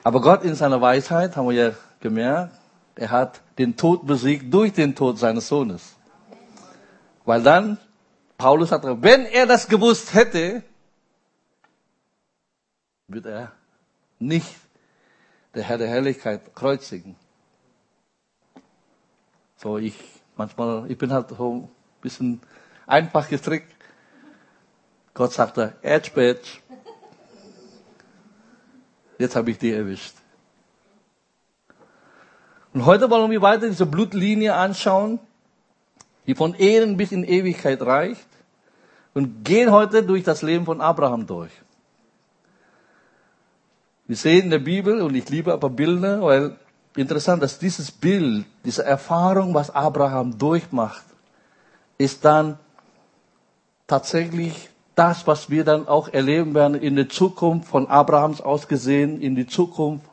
Aber Gott in seiner Weisheit, haben wir ja gemerkt, er hat den Tod besiegt durch den Tod seines Sohnes. Weil dann, Paulus hat gesagt, wenn er das gewusst hätte, wird er nicht der Herr der Herrlichkeit kreuzigen. So, ich bin halt so ein bisschen einfach gestrickt. Gott sagte, Edge, jetzt habe ich die erwischt. Und heute wollen wir weiter diese Blutlinie anschauen, die von Ehen bis in Ewigkeit reicht, und gehen heute durch das Leben von Abraham durch. Wir sehen in der Bibel, und ich liebe aber Bilder, weil interessant, dass dieses Bild, diese Erfahrung, was Abraham durchmacht, ist dann tatsächlich das, was wir dann auch erleben werden in der Zukunft, von Abrahams aus gesehen, in die Zukunft,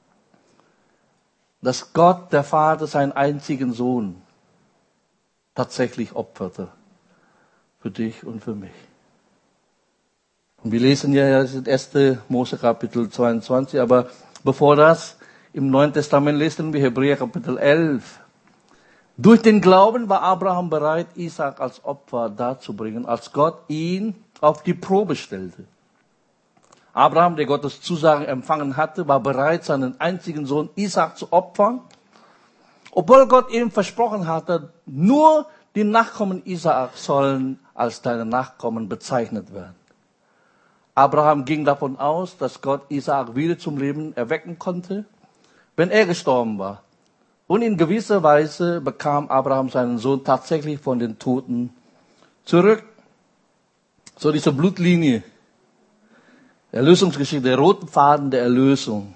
dass Gott, der Vater, seinen einzigen Sohn tatsächlich opferte. Für dich und für mich. Und wir lesen ja das 1. Mose Kapitel 22, aber bevor das, im Neuen Testament lesen wir Hebräer Kapitel 11. Durch den Glauben war Abraham bereit, Isaak als Opfer darzubringen, als Gott ihn auf die Probe stellte. Abraham, der Gottes Zusagen empfangen hatte, war bereit, seinen einzigen Sohn Isaak zu opfern, obwohl Gott ihm versprochen hatte, nur die Nachkommen Isaak sollen als deine Nachkommen bezeichnet werden. Abraham ging davon aus, dass Gott Isaak wieder zum Leben erwecken konnte, wenn er gestorben war. Und in gewisser Weise bekam Abraham seinen Sohn tatsächlich von den Toten zurück. So diese Blutlinie, Erlösungsgeschichte, der rote Faden der Erlösung,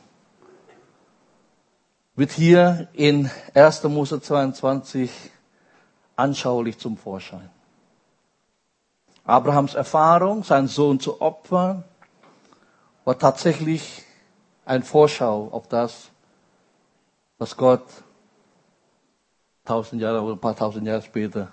wird hier in 1. Mose 22 anschaulich zum Vorschein. Abrahams Erfahrung, seinen Sohn zu opfern, war tatsächlich ein Vorschau auf das, was Gott 1000 Jahre oder ein paar tausend Jahre später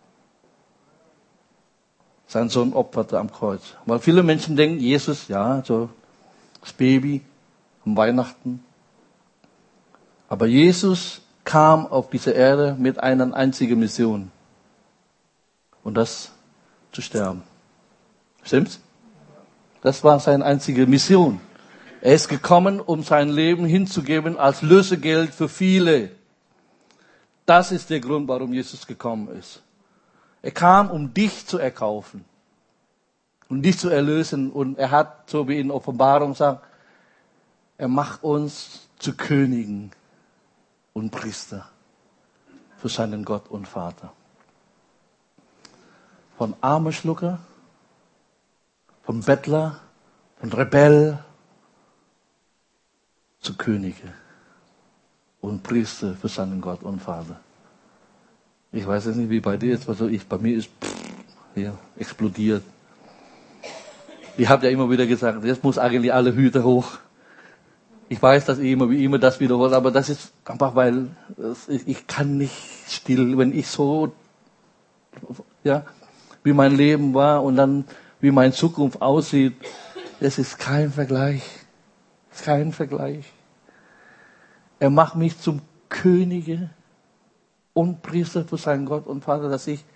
seinen Sohn opferte am Kreuz. Weil viele Menschen denken, Jesus, ja, so das Baby am Weihnachten. Aber Jesus kam auf diese Erde mit einer einzigen Mission. Und das zu sterben. Stimmt's? Das war seine einzige Mission. Er ist gekommen, um sein Leben hinzugeben als Lösegeld für viele. Das ist der Grund, warum Jesus gekommen ist. Er kam, um dich zu erkaufen, um dich zu erlösen. Und er hat, so wie in Offenbarung sagt, er macht uns zu Königen und Priester für seinen Gott und Vater. Von Armeschlucker, von Bettler, von Rebell zu Könige und Priester für seinen Gott und Vater. Ich weiß jetzt nicht, wie bei dir ist, also bei mir ist hier explodiert. Ich habe ja immer wieder gesagt, jetzt muss eigentlich alle Hüte hoch. Ich weiß, dass ich immer das wiederhole, aber das ist einfach, weil ich kann nicht still, wenn ich so, ja, wie mein Leben war und dann wie meine Zukunft aussieht, das ist kein Vergleich. Kein Vergleich. Er macht mich zum Könige und Priester für seinen Gott und Vater, dass ich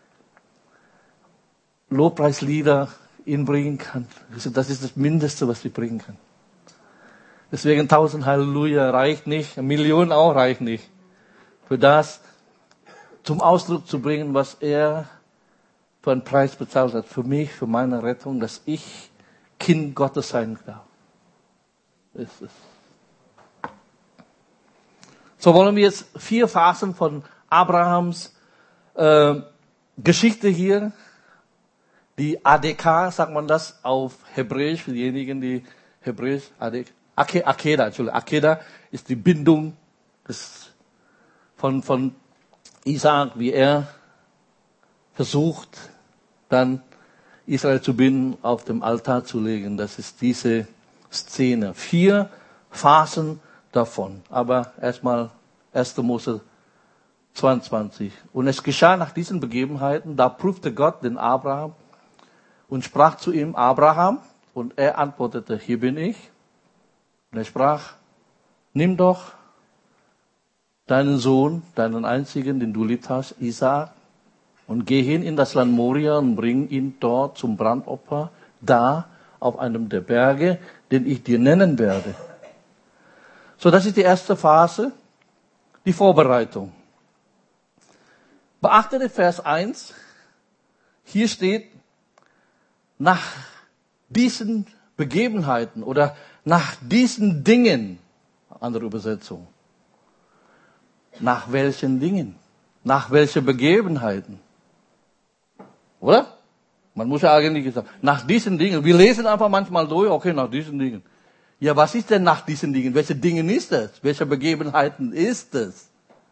Lobpreislieder ihn bringen kann. Das ist das Mindeste, was ich bringen kann. Deswegen 1000 Halleluja reicht nicht, 1 Million auch reicht nicht. Für das zum Ausdruck zu bringen, was er für einen Preis bezahlt hat. Für mich, für meine Rettung, dass ich Kind Gottes sein darf. Ist es. So wollen wir jetzt 4 Phasen von Abrahams Geschichte hier, die ADK, sagt man das auf Hebräisch, für diejenigen, die Hebräisch, Akeda ist die Bindung von Isaak, wie er versucht, dann Israel zu binden, auf dem Altar zu legen. Das ist diese Szene. 4 Phasen davon. Aber erstmal 1. Mose 22. Und es geschah nach diesen Begebenheiten, da prüfte Gott den Abraham und sprach zu ihm, Abraham, und er antwortete, hier bin ich. Und er sprach, nimm doch deinen Sohn, deinen einzigen, den du lieb hast, Isaak, und geh hin in das Land Moria und bring ihn dort zum Brandopfer, da auf einem der Berge, den ich dir nennen werde. So, das ist die erste Phase, die Vorbereitung. Beachte den Vers 1. Hier steht, nach diesen Begebenheiten oder nach diesen Dingen, andere Übersetzung. Nach welchen Dingen? Nach welchen Begebenheiten? Oder? Man muss ja eigentlich sagen, nach diesen Dingen. Wir lesen einfach manchmal durch, okay, nach diesen Dingen. Ja, was ist denn nach diesen Dingen? Welche Dingen ist es? Welche Begebenheiten ist es?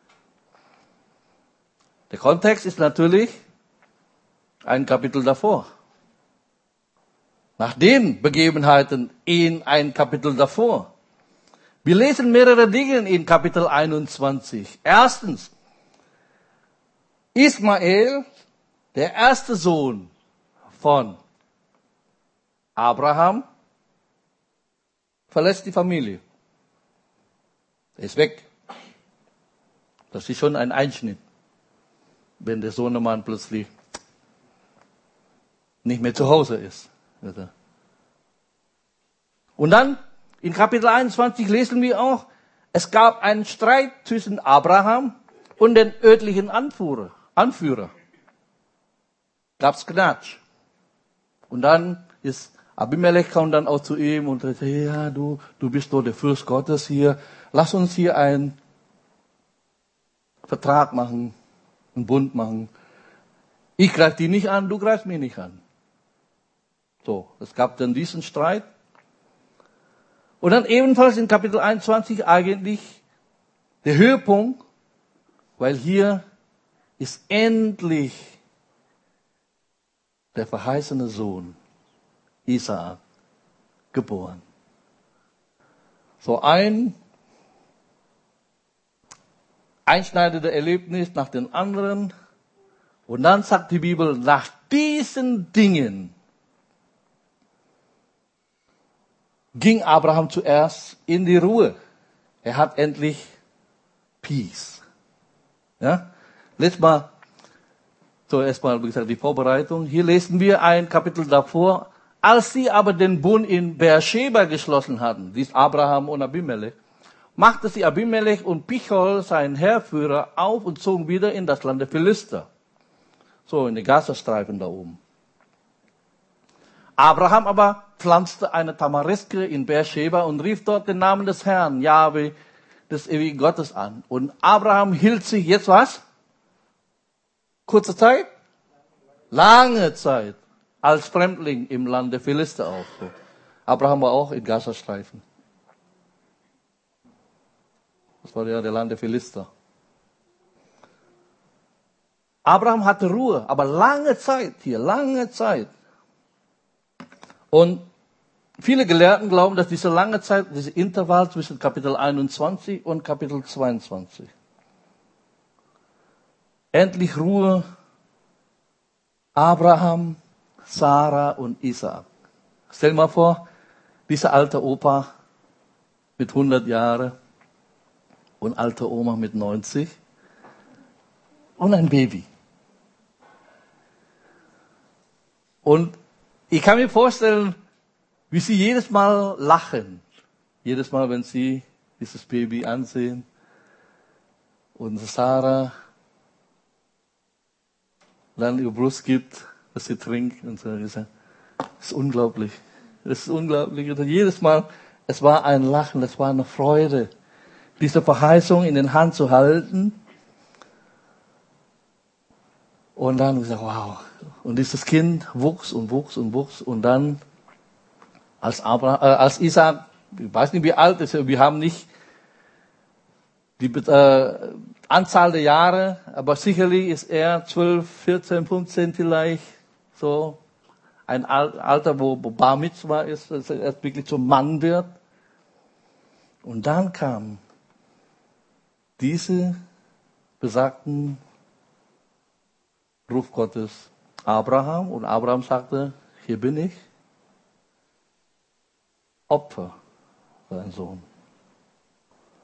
Der Kontext ist natürlich ein Kapitel davor. Nach den Begebenheiten in ein Kapitel davor. Wir lesen mehrere Dinge in Kapitel 21. Erstens, Ismael, der erste Sohn von Abraham, verlässt die Familie. Er ist weg. Das ist schon ein Einschnitt, wenn der Sohnemann plötzlich nicht mehr zu Hause ist. Und dann, in Kapitel 21 lesen wir auch, es gab einen Streit zwischen Abraham und den örtlichen Anführer. Gab's Knatsch. Und dann ist Abimelech kam dann auch zu ihm und sagte, ja, du bist doch der Fürst Gottes hier. Lass uns hier einen Vertrag machen, einen Bund machen. Ich greife dich nicht an, du greifst mich nicht an. So, es gab dann diesen Streit. Und dann ebenfalls in Kapitel 21 eigentlich der Höhepunkt, weil hier ist endlich der verheißene Sohn Isaak geboren. So ein einschneidendes Erlebnis nach dem anderen. Und dann sagt die Bibel, nach diesen Dingen ging Abraham zuerst in die Ruhe. Er hat endlich Peace. Ja? Letztes Mal, so erstmal, wie gesagt, die Vorbereitung. Hier lesen wir ein Kapitel davor. Als sie aber den Bund in Beersheba geschlossen hatten, dies Abraham und Abimelech, machte sie Abimelech und Pichol, seinen Heerführer, auf und zogen wieder in das Land der Philister. So, in den Gazastreifen da oben. Abraham aber pflanzte eine Tamariske in Beersheba und rief dort den Namen des Herrn, Jahwe, des ewigen Gottes an. Und Abraham hielt sich jetzt was? Kurze Zeit? Lange Zeit. Als Fremdling im Land der Philister auf. So. Abraham war auch in Gazastreifen. Das war ja der Land der Philister. Abraham hatte Ruhe, aber lange Zeit hier, lange Zeit. Und viele Gelehrten glauben, dass diese lange Zeit, diese Intervall zwischen Kapitel 21 und Kapitel 22. Endlich Ruhe. Abraham, Sarah und Isaak. Stell dir mal vor, dieser alte Opa mit 100 Jahren und alte Oma mit 90 und ein Baby. Und ich kann mir vorstellen, wie sie jedes Mal lachen. Jedes Mal, wenn sie dieses Baby ansehen. Und Sarah dann ihr Brust gibt, was sie trinkt. Und so. Das ist unglaublich. Das ist unglaublich. Und jedes Mal, es war ein Lachen, es war eine Freude, diese Verheißung in den Hand zu halten. Und dann gesagt, wow. Und dieses Kind wuchs und wuchs und wuchs. Und dann, als Isaac, ich weiß nicht wie alt ist, wir haben nicht die Anzahl der Jahre, aber sicherlich ist er 12, 14, 15 vielleicht, so ein Alter, wo Bar Mitzvah ist, dass er wirklich zum Mann wird. Und dann kam diese besagten Ruf Gottes Abraham und Abraham sagte, hier bin ich, Opfer, sein Sohn.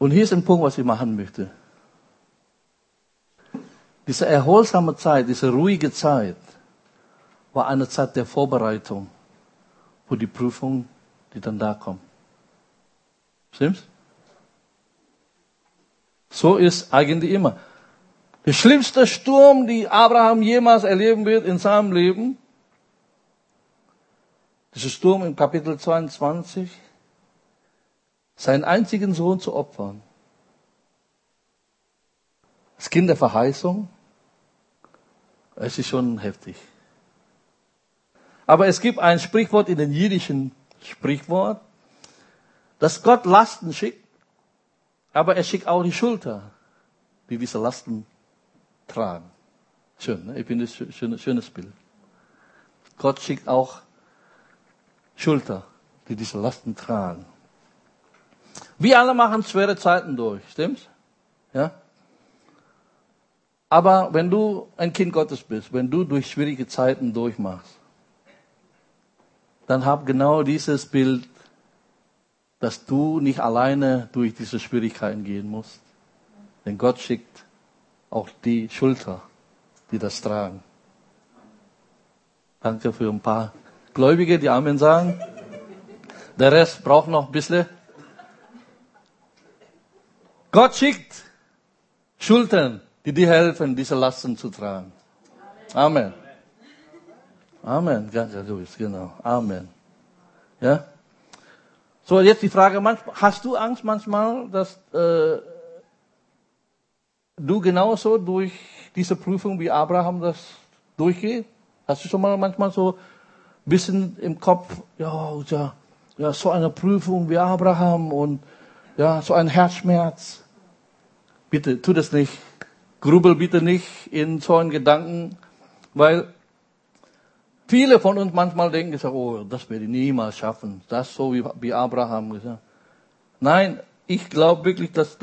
Und hier ist ein Punkt, was ich machen möchte. Diese erholsame Zeit, diese ruhige Zeit, war eine Zeit der Vorbereitung für die Prüfung, die dann da kommt. Stimmt's? So ist eigentlich immer. Der schlimmste Sturm, die Abraham jemals erleben wird in seinem Leben, dieser Sturm im Kapitel 22, seinen einzigen Sohn zu opfern. Das Kind der Verheißung, es ist schon heftig. Aber es gibt ein Sprichwort in den jiddischen Sprichwort, dass Gott Lasten schickt, aber er schickt auch die Schulter, die diese Lasten tragen. Schön, ne? Ich finde das ein schönes Bild. Gott schickt auch Schulter, die diese Lasten tragen. Wir alle machen schwere Zeiten durch, stimmt's? Ja? Aber wenn du ein Kind Gottes bist, wenn du durch schwierige Zeiten durchmachst, dann hab genau dieses Bild, dass du nicht alleine durch diese Schwierigkeiten gehen musst. Denn Gott schickt auch die Schulter, die das tragen. Danke für ein paar Gläubige, die Amen sagen. Der Rest braucht noch ein bisschen. Gott schickt Schultern, die dir helfen, diese Lasten zu tragen. Amen. Amen. Ganz Luis, genau. Amen. Ja? So, jetzt die Frage, hast du Angst manchmal, dass du genauso durch diese Prüfung wie Abraham das durchgeht? Hast du schon mal manchmal so ein bisschen im Kopf, ja, so eine Prüfung wie Abraham und ja, so ein Herzschmerz? Bitte, tu das nicht. Grübel bitte nicht in so einen Gedanken, weil viele von uns manchmal denken, oh, das werde ich niemals schaffen. Das so wie Abraham gesagt. Nein, ich glaube wirklich, dass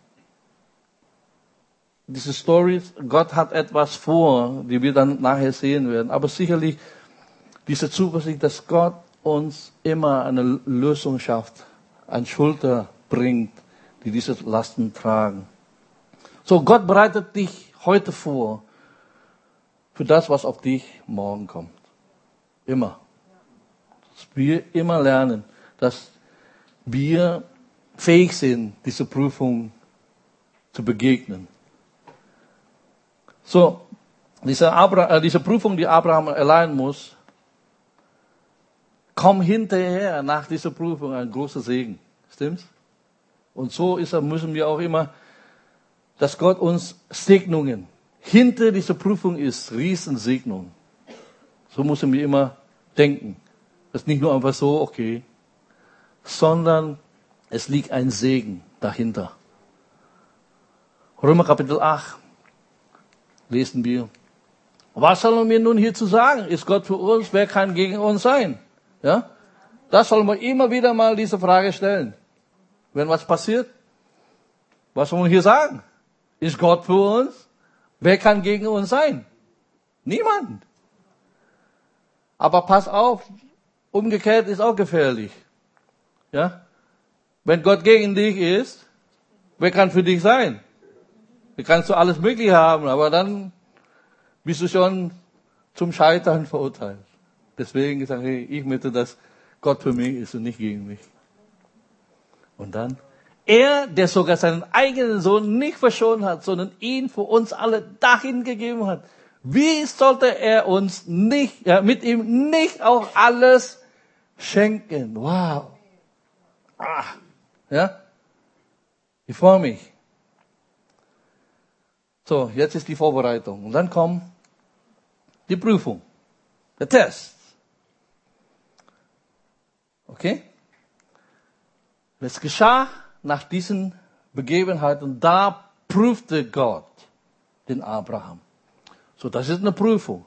diese Stories, Gott hat etwas vor, die wir dann nachher sehen werden. Aber sicherlich diese Zuversicht, dass Gott uns immer eine Lösung schafft, eine Schulter bringt, die diese Lasten tragen. So, Gott bereitet dich heute vor für das, was auf dich morgen kommt. Immer. Dass wir immer lernen, dass wir fähig sind, diese Prüfung zu begegnen. So, diese Prüfung, die Abraham erleiden muss, kommt hinterher nach dieser Prüfung ein großer Segen. Stimmt's? Und so müssen wir auch immer, dass Gott uns Segnungen, hinter dieser Prüfung ist Riesensegnung. So müssen wir immer denken. Das ist nicht nur einfach so, okay, sondern es liegt ein Segen dahinter. Römer Kapitel 8 lesen wir. Was sollen wir nun hierzu sagen? Ist Gott für uns? Wer kann gegen uns sein? Ja? Das sollen wir immer wieder mal diese Frage stellen. Wenn was passiert, was sollen wir hier sagen? Ist Gott für uns? Wer kann gegen uns sein? Niemand. Aber pass auf, umgekehrt ist auch gefährlich. Ja? Wenn Gott gegen dich ist, wer kann für dich sein? Du kannst du alles Mögliche haben, aber dann bist du schon zum Scheitern verurteilt. Deswegen sage ich möchte, dass Gott für mich ist und nicht gegen mich. Und dann, er, der sogar seinen eigenen Sohn nicht verschont hat, sondern ihn für uns alle dahin gegeben hat, wie sollte er uns nicht, mit ihm nicht auch alles schenken? Wow. Ja? Ich freue mich. So, jetzt ist die Vorbereitung. Und dann kommt die Prüfung. Der Test. Okay? Es geschah nach diesen Begebenheiten, da prüfte Gott den Abraham. So, das ist eine Prüfung.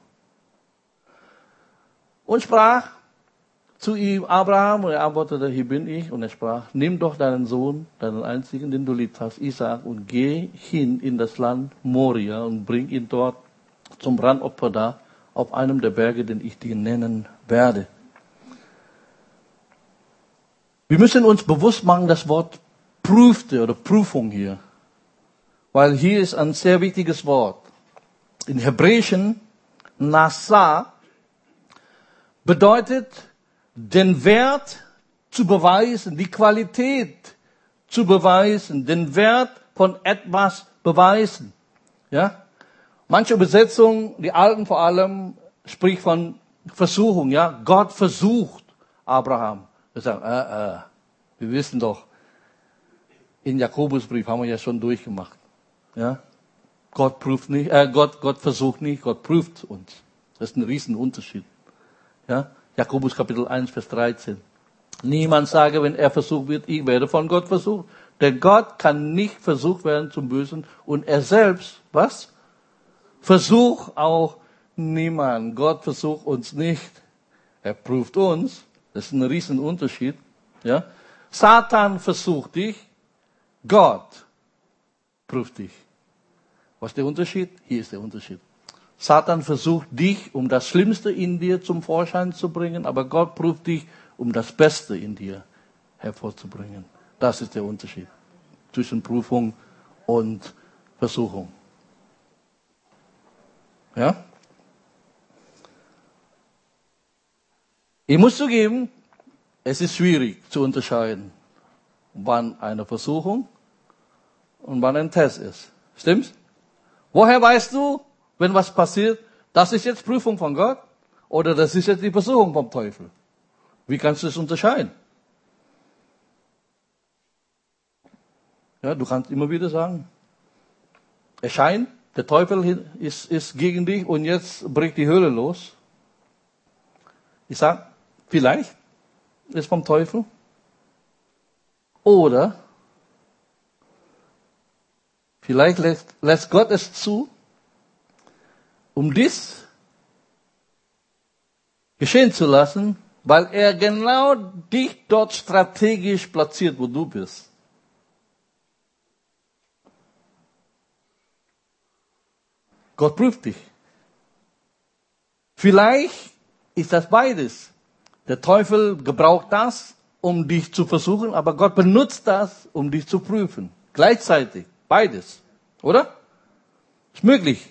Und sprach zu ihm, Abraham, und er antwortete, hier bin ich. Und er sprach, nimm doch deinen Sohn, deinen einzigen, den du lieb hast, Isaak, und geh hin in das Land Moria und bring ihn dort zum Brandopfer da, auf einem der Berge, den ich dir nennen werde. Wir müssen uns bewusst machen, das Wort prüfte oder Prüfung hier. Weil hier ist ein sehr wichtiges Wort. In Hebräischen, Nasa, bedeutet, den Wert zu beweisen, die Qualität zu beweisen, den Wert von etwas beweisen. Ja? Manche Übersetzungen, die alten vor allem, spricht von Versuchung. Ja? Gott versucht Abraham. Wir sagen, wir wissen doch, in Jakobusbrief haben wir ja schon durchgemacht. Ja? Gott prüft nicht, Gott versucht nicht, Gott prüft uns. Das ist ein Riesenunterschied. Ja? Jakobus Kapitel 1, Vers 13. Niemand sage, wenn er versucht wird, ich werde von Gott versucht. Denn Gott kann nicht versucht werden zum Bösen und er selbst, was? Versucht auch niemand. Gott versucht uns nicht. Er prüft uns. Das ist ein Riesenunterschied. Ja? Satan versucht dich. Gott prüft dich. Was ist der Unterschied? Hier ist der Unterschied. Satan versucht dich, um das Schlimmste in dir zum Vorschein zu bringen, aber Gott prüft dich, um das Beste in dir hervorzubringen. Das ist der Unterschied zwischen Prüfung und Versuchung. Ja? Ich muss zugeben, es ist schwierig zu unterscheiden, wann eine Versuchung und wann ein Test ist. Stimmt's? Woher weißt du, wenn was passiert, das ist jetzt Prüfung von Gott oder das ist jetzt die Versuchung vom Teufel? Wie kannst du es unterscheiden? Ja, du kannst immer wieder sagen, es scheint, der Teufel ist gegen dich und jetzt bricht die Hölle los. Ich sage, vielleicht ist vom Teufel oder vielleicht lässt Gott es zu, um dies geschehen zu lassen, weil er genau dich dort strategisch platziert, wo du bist. Gott prüft dich. Vielleicht ist das beides. Der Teufel gebraucht das, um dich zu versuchen, aber Gott benutzt das, um dich zu prüfen. Gleichzeitig. Beides. Oder? Ist möglich.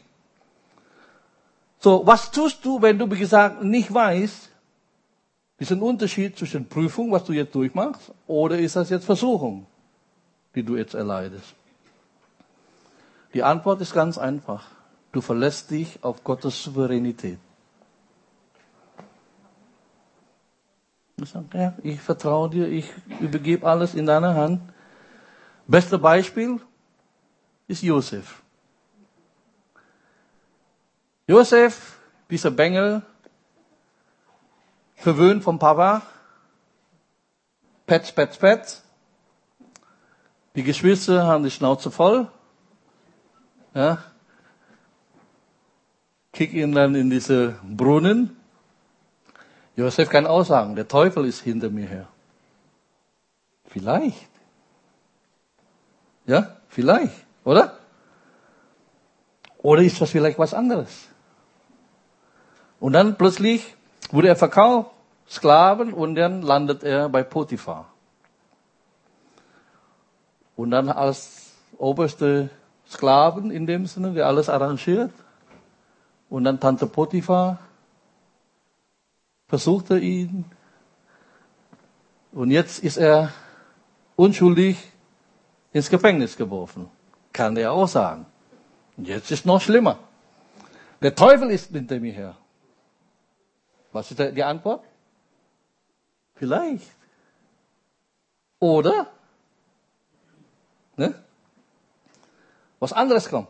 So, was tust du, wenn du, wie gesagt, nicht weißt, diesen Unterschied zwischen Prüfung, was du jetzt durchmachst, oder ist das jetzt Versuchung, die du jetzt erleidest? Die Antwort ist ganz einfach. Du verlässt dich auf Gottes Souveränität. Ich sage, ja, ich vertraue dir, ich übergebe alles in deine Hand. Beste Beispiel ist Josef. Josef, dieser Bengel, verwöhnt vom Papa, Petz, Petz, Petz. Die Geschwister haben die Schnauze voll. Ja. Kick ihn dann in diese Brunnen. Josef kann auch sagen, der Teufel ist hinter mir her. Vielleicht. Ja, vielleicht, oder? Oder ist das vielleicht was anderes? Und dann plötzlich wurde er verkauft, Sklaven, und dann landet er bei Potiphar. Und dann als oberste Sklaven in dem Sinne, der alles arrangiert. Und dann Tante Potiphar versuchte ihn. Und jetzt ist er unschuldig ins Gefängnis geworfen. Kann er auch sagen. Und jetzt ist noch schlimmer. Der Teufel ist hinter mir her. Was ist die Antwort? Vielleicht. Oder? Ne? Was anderes kommt.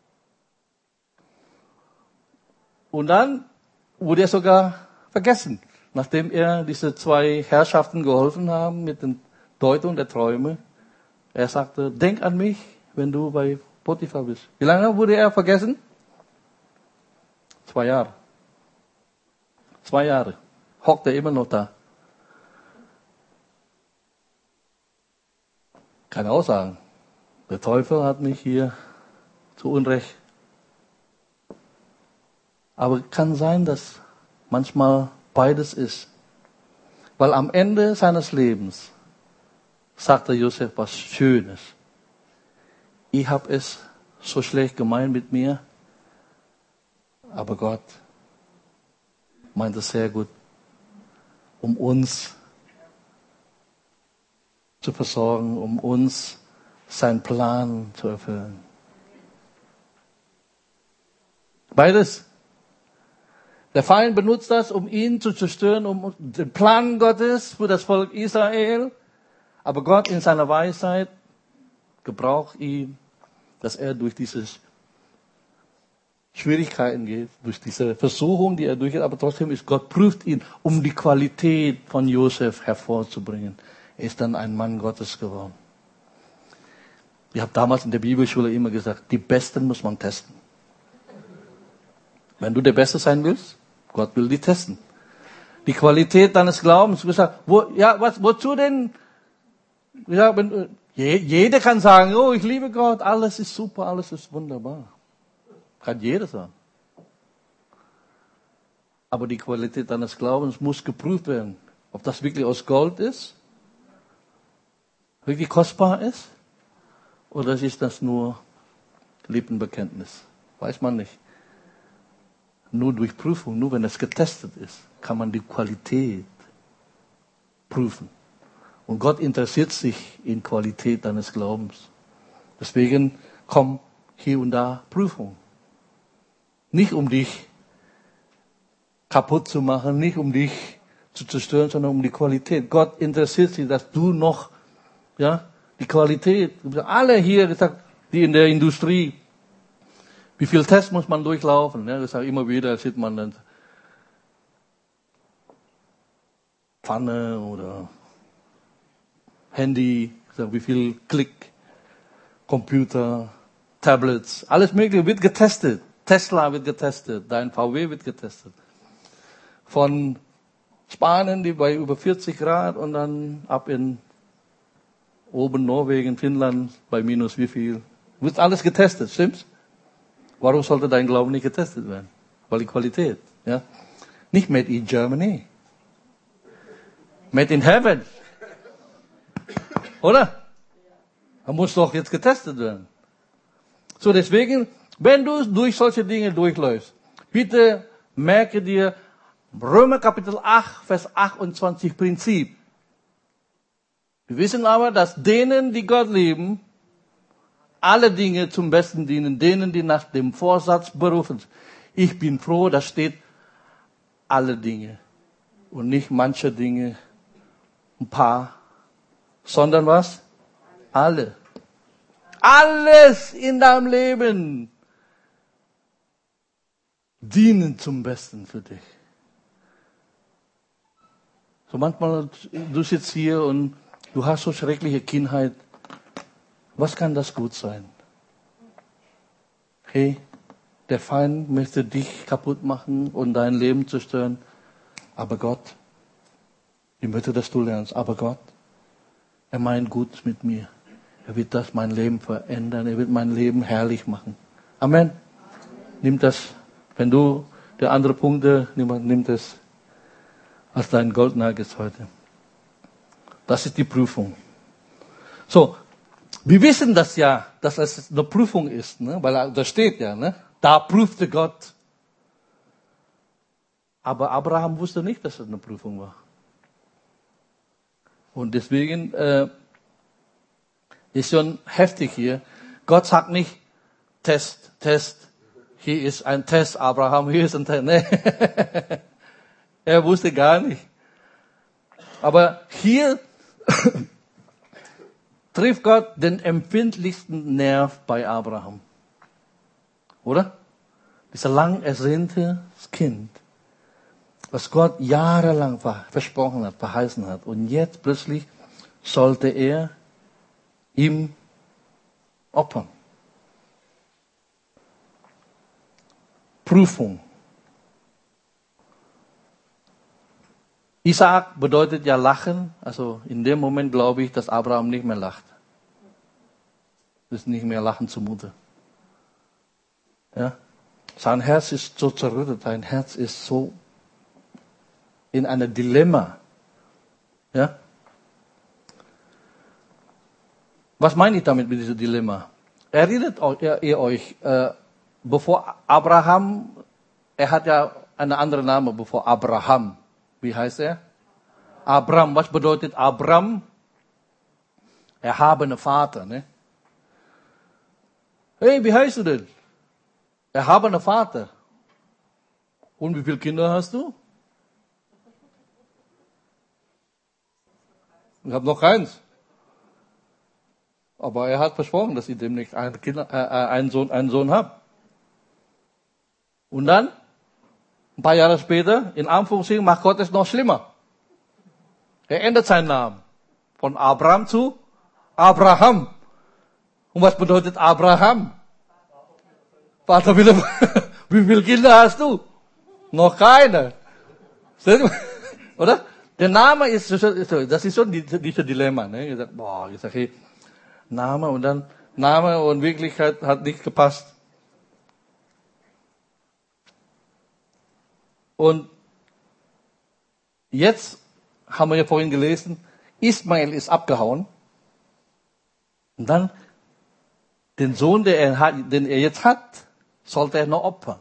Und dann wurde er sogar vergessen, nachdem er diese zwei Herrschaften geholfen haben mit der Deutung der Träume. Er sagte, denk an mich, wenn du bei Potiphar bist. Wie lange wurde er vergessen? 2 Jahre. 2 Jahre. Hockt er immer noch da. Kann auch sagen, der Teufel hat mich hier zu Unrecht. Aber kann sein, dass manchmal beides ist. Weil am Ende seines Lebens sagte Josef was Schönes. Ich habe es so schlecht gemeint mit mir, aber Gott meint es sehr gut, um uns zu versorgen, um uns seinen Plan zu erfüllen. Beides. Der Feind benutzt das, um ihn zu zerstören, um den Plan Gottes für das Volk Israel. Aber Gott in seiner Weisheit gebraucht ihn, dass er durch diese Schwierigkeiten geht, durch diese Versuchung, die er durchgeht. Aber trotzdem ist Gott prüft ihn, um die Qualität von Josef hervorzubringen. Er ist dann ein Mann Gottes geworden. Ich habe damals in der Bibelschule immer gesagt, die Besten muss man testen. Wenn du der Beste sein willst, Gott will dich testen. Die Qualität deines Glaubens. Wozu denn? Ja, jeder kann sagen, oh, ich liebe Gott, alles ist super, alles ist wunderbar. Kann jeder sagen. Aber die Qualität deines Glaubens muss geprüft werden. Ob das wirklich aus Gold ist, wirklich kostbar ist, oder ist das nur Lippenbekenntnis? Weiß man nicht. Nur durch Prüfung, nur wenn es getestet ist, kann man die Qualität prüfen. Und Gott interessiert sich in Qualität deines Glaubens. Deswegen kommen hier und da Prüfungen. Nicht um dich kaputt zu machen, nicht um dich zu zerstören, sondern um die Qualität. Gott interessiert sich, dass du noch, die Qualität, alle hier gesagt, die in der Industrie, wie viel Tests muss man durchlaufen? Ja, das sage ich immer wieder, sieht man dann Pfanne oder Handy, wie viel Klick, Computer, Tablets, alles Mögliche wird getestet. Tesla wird getestet, dein VW wird getestet. Von Spanien, die bei über 40 Grad und dann ab in oben Norwegen, Finnland, bei minus wie viel. Wird alles getestet, stimmt's? Warum sollte dein Glauben nicht getestet werden? Weil die Qualität, Nicht made in Germany. Made in heaven. Oder? Er muss doch jetzt getestet werden. So, deswegen, wenn du durch solche Dinge durchläufst, bitte merke dir Römer Kapitel 8, Vers 28 Prinzip. Wir wissen aber, dass denen, die Gott lieben, alle Dinge zum Besten dienen, denen, die nach dem Vorsatz berufen sind. Ich bin froh, da steht alle Dinge. Und nicht manche Dinge, ein paar, sondern was? Alle. Alles in deinem Leben dienen zum Besten für dich. So manchmal, du sitzt hier und du hast so schreckliche Kindheit. Was kann das gut sein? Hey, der Feind möchte dich kaputt machen und dein Leben zerstören. Aber Gott, ich möchte, dass du lernst. Aber Gott, er meint gut mit mir. Er wird mein Leben verändern. Er wird mein Leben herrlich machen. Amen. Nimm das, wenn du die anderen Punkte, nimm das als dein Goldnuggets heute. Das ist die Prüfung. So, wir wissen das ja, dass es eine Prüfung ist, weil da steht ja, da prüfte Gott. Aber Abraham wusste nicht, dass es eine Prüfung war. Und deswegen ist schon heftig hier. Gott sagt nicht, Test. Hier ist ein Test, Abraham, hier ist ein Test. Nee. Er wusste gar nicht. Aber hier trifft Gott den empfindlichsten Nerv bei Abraham. Oder? Dieser lang ersehnte Kind, was Gott jahrelang versprochen hat, verheißen hat. Und jetzt plötzlich sollte er ihm opfern. Prüfung. Isaak bedeutet ja lachen. Also in dem Moment glaube ich, dass Abraham nicht mehr lacht. Es ist nicht mehr Lachen zumute. Ja? Sein Herz ist so zerrüttet. Sein Herz ist so in einem Dilemma. Ja? Was meine ich damit mit diesem Dilemma? Erinnert ihr euch, bevor Abraham, er hat ja einen anderen Namen bevor Abraham. Wie heißt er? Abram. Was bedeutet Abram? Erhabene Vater, ne? Hey, wie heißt du denn? Erhabener Vater. Und wie viele Kinder hast du? Ich habe noch keins. Aber er hat versprochen, dass ich demnächst einen Sohn habe. Und dann, ein paar Jahre später, in Anführungszeichen, macht Gott es noch schlimmer. Er ändert seinen Namen. Von Abraham zu Abraham. Und was bedeutet Abraham? Vater, wie viele Kinder hast du? Noch keine. Oder? Der Name ist, das ist schon dieses Dilemma. Ne? Ich sag, hey, Name und dann, Name und Wirklichkeit hat nicht gepasst. Und jetzt haben wir ja vorhin gelesen, Ismael ist abgehauen. Und dann, den Sohn, den er jetzt hat, sollte er noch opfern.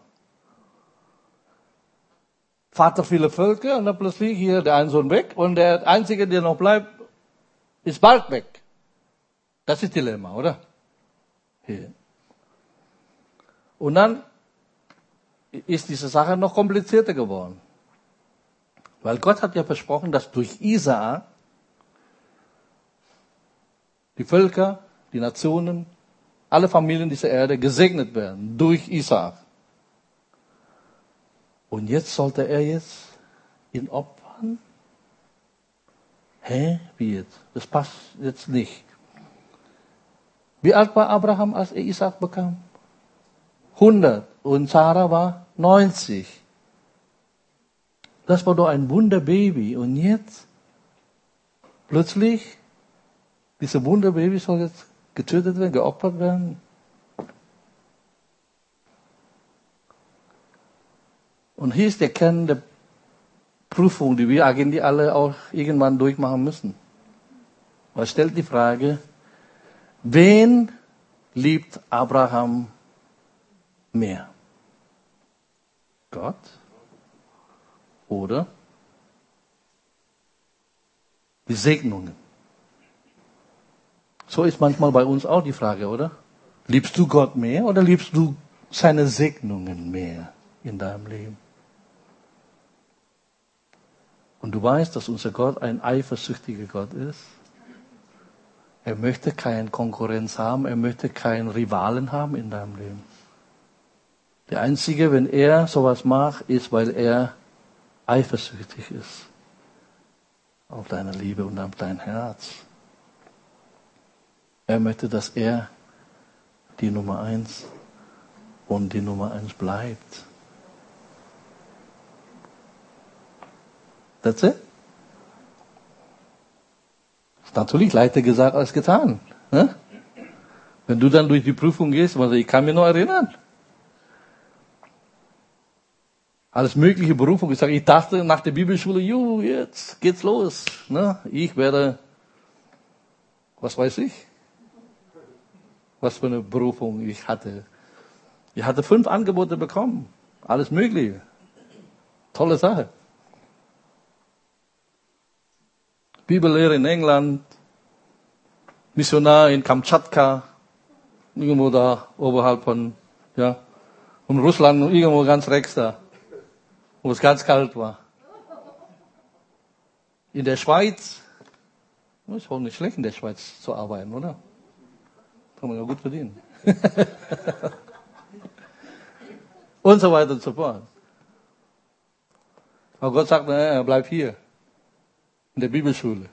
Vater viele Völker und dann plötzlich hier der ein Sohn weg und der Einzige, der noch bleibt, ist bald weg. Das ist Dilemma, oder? Hier. Und dann ist diese Sache noch komplizierter geworden. Weil Gott hat ja versprochen, dass durch Isaak die Völker, die Nationen, alle Familien dieser Erde gesegnet werden. Durch Isaak. Und jetzt sollte er ihn opfern? Hä? Wie jetzt? Das passt jetzt nicht. Wie alt war Abraham, als er Isaak bekam? 100. Und Sarah war 90. Das war doch ein Wunderbaby. Und jetzt, plötzlich, dieses Wunderbaby soll jetzt getötet werden, geopfert werden. Und hier ist der Kern der Prüfung, die wir eigentlich alle auch irgendwann durchmachen müssen. Man stellt die Frage, wen liebt Abraham mehr? Gott oder die Segnungen? So ist manchmal bei uns auch die Frage, oder? Liebst du Gott mehr oder liebst du seine Segnungen mehr in deinem Leben? Und du weißt, dass unser Gott ein eifersüchtiger Gott ist. Er möchte keine Konkurrenz haben, er möchte keinen Rivalen haben in deinem Leben. Der Einzige, wenn er sowas macht, ist, weil er eifersüchtig ist auf deine Liebe und auf dein Herz. Er möchte, dass er die Nummer 1 und die Nummer 1 bleibt. That's it. Ist natürlich leichter gesagt als getan. Ne? Wenn du dann durch die Prüfung gehst, also ich kann mich noch erinnern. Alles mögliche Berufung. Ich dachte nach der Bibelschule, jetzt geht's los. Ne? Ich werde, was weiß ich, was für eine Berufung ich hatte. Ich hatte 5 Angebote bekommen. Alles mögliche. Tolle Sache. Bibellehre in England, Missionar in Kamtschatka, irgendwo da oberhalb von Russland, irgendwo ganz rechts da, wo es ganz kalt war. In der Schweiz, ist auch nicht schlecht in der Schweiz zu arbeiten, oder? Kann man ja gut verdienen. Und so weiter und so fort. Aber Gott sagt, bleib hier. In der Bibelschule.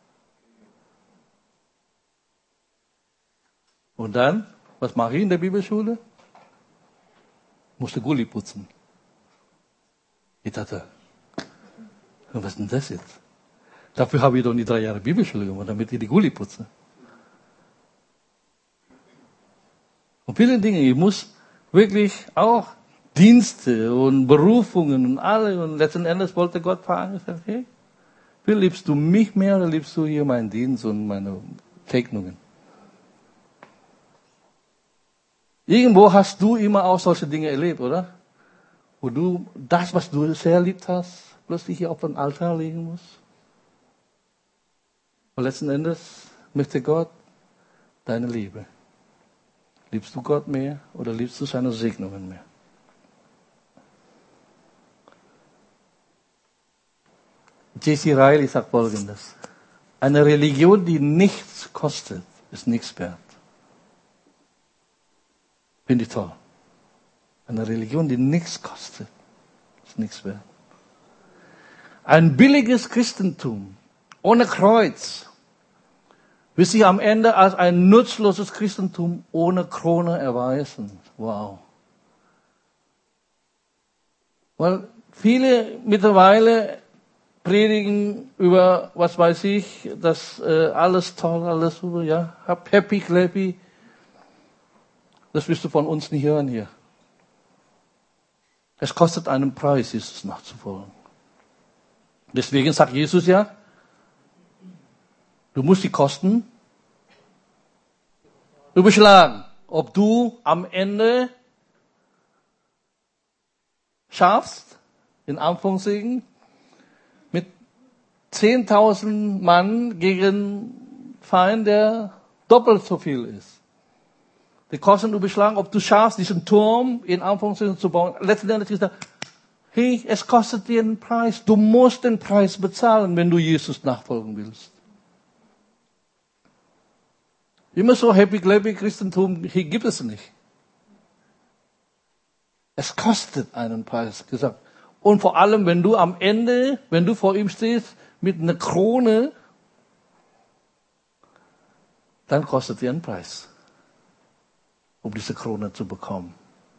Und dann, was mache ich in der Bibelschule? Musste Gulli putzen. Ich dachte, was ist denn das jetzt? Dafür habe ich doch nicht 3 Jahre Bibelschule gemacht, damit ich die Gulli putze. Und viele Dinge, ich muss wirklich auch Dienste und Berufungen und alle, und letzten Endes wollte Gott fragen, ich sage, hey, wie liebst du mich mehr oder liebst du hier meinen Dienst und meine Segnungen? Irgendwo hast du immer auch solche Dinge erlebt, oder? Wo du das, was du sehr liebt hast, plötzlich hier auf den Altar legen musst. Und letzten Endes möchte Gott deine Liebe. Liebst du Gott mehr oder liebst du seine Segnungen mehr? J.C. Riley sagt Folgendes. Eine Religion, die nichts kostet, ist nichts wert. Finde ich toll. Eine Religion, die nichts kostet, ist nichts wert. Ein billiges Christentum ohne Kreuz wird sich am Ende als ein nutzloses Christentum ohne Krone erweisen. Wow. Weil viele mittlerweile predigen über, was weiß ich, das alles toll, alles super, ja, happy, clappy. Das wirst du von uns nicht hören hier. Es kostet einen Preis, Jesus nachzufolgen. Deswegen sagt Jesus ja, du musst die Kosten überschlagen, ob du am Ende schaffst, in Anführungszeichen, mit 10.000 Mann gegen Feind, der doppelt so viel ist. Die Kosten überschlagen, ob du schaffst, diesen Turm in Anführungszeichen zu bauen. Letzten Endes ist hey, es kostet dir einen Preis. Du musst den Preis bezahlen, wenn du Jesus nachfolgen willst. Immer so happy, clappy Christentum, hier gibt es nicht. Es kostet einen Preis, gesagt. Und vor allem, wenn du am Ende, wenn du vor ihm stehst, mit einer Krone, dann kostet dir einen Preis, um diese Krone zu bekommen.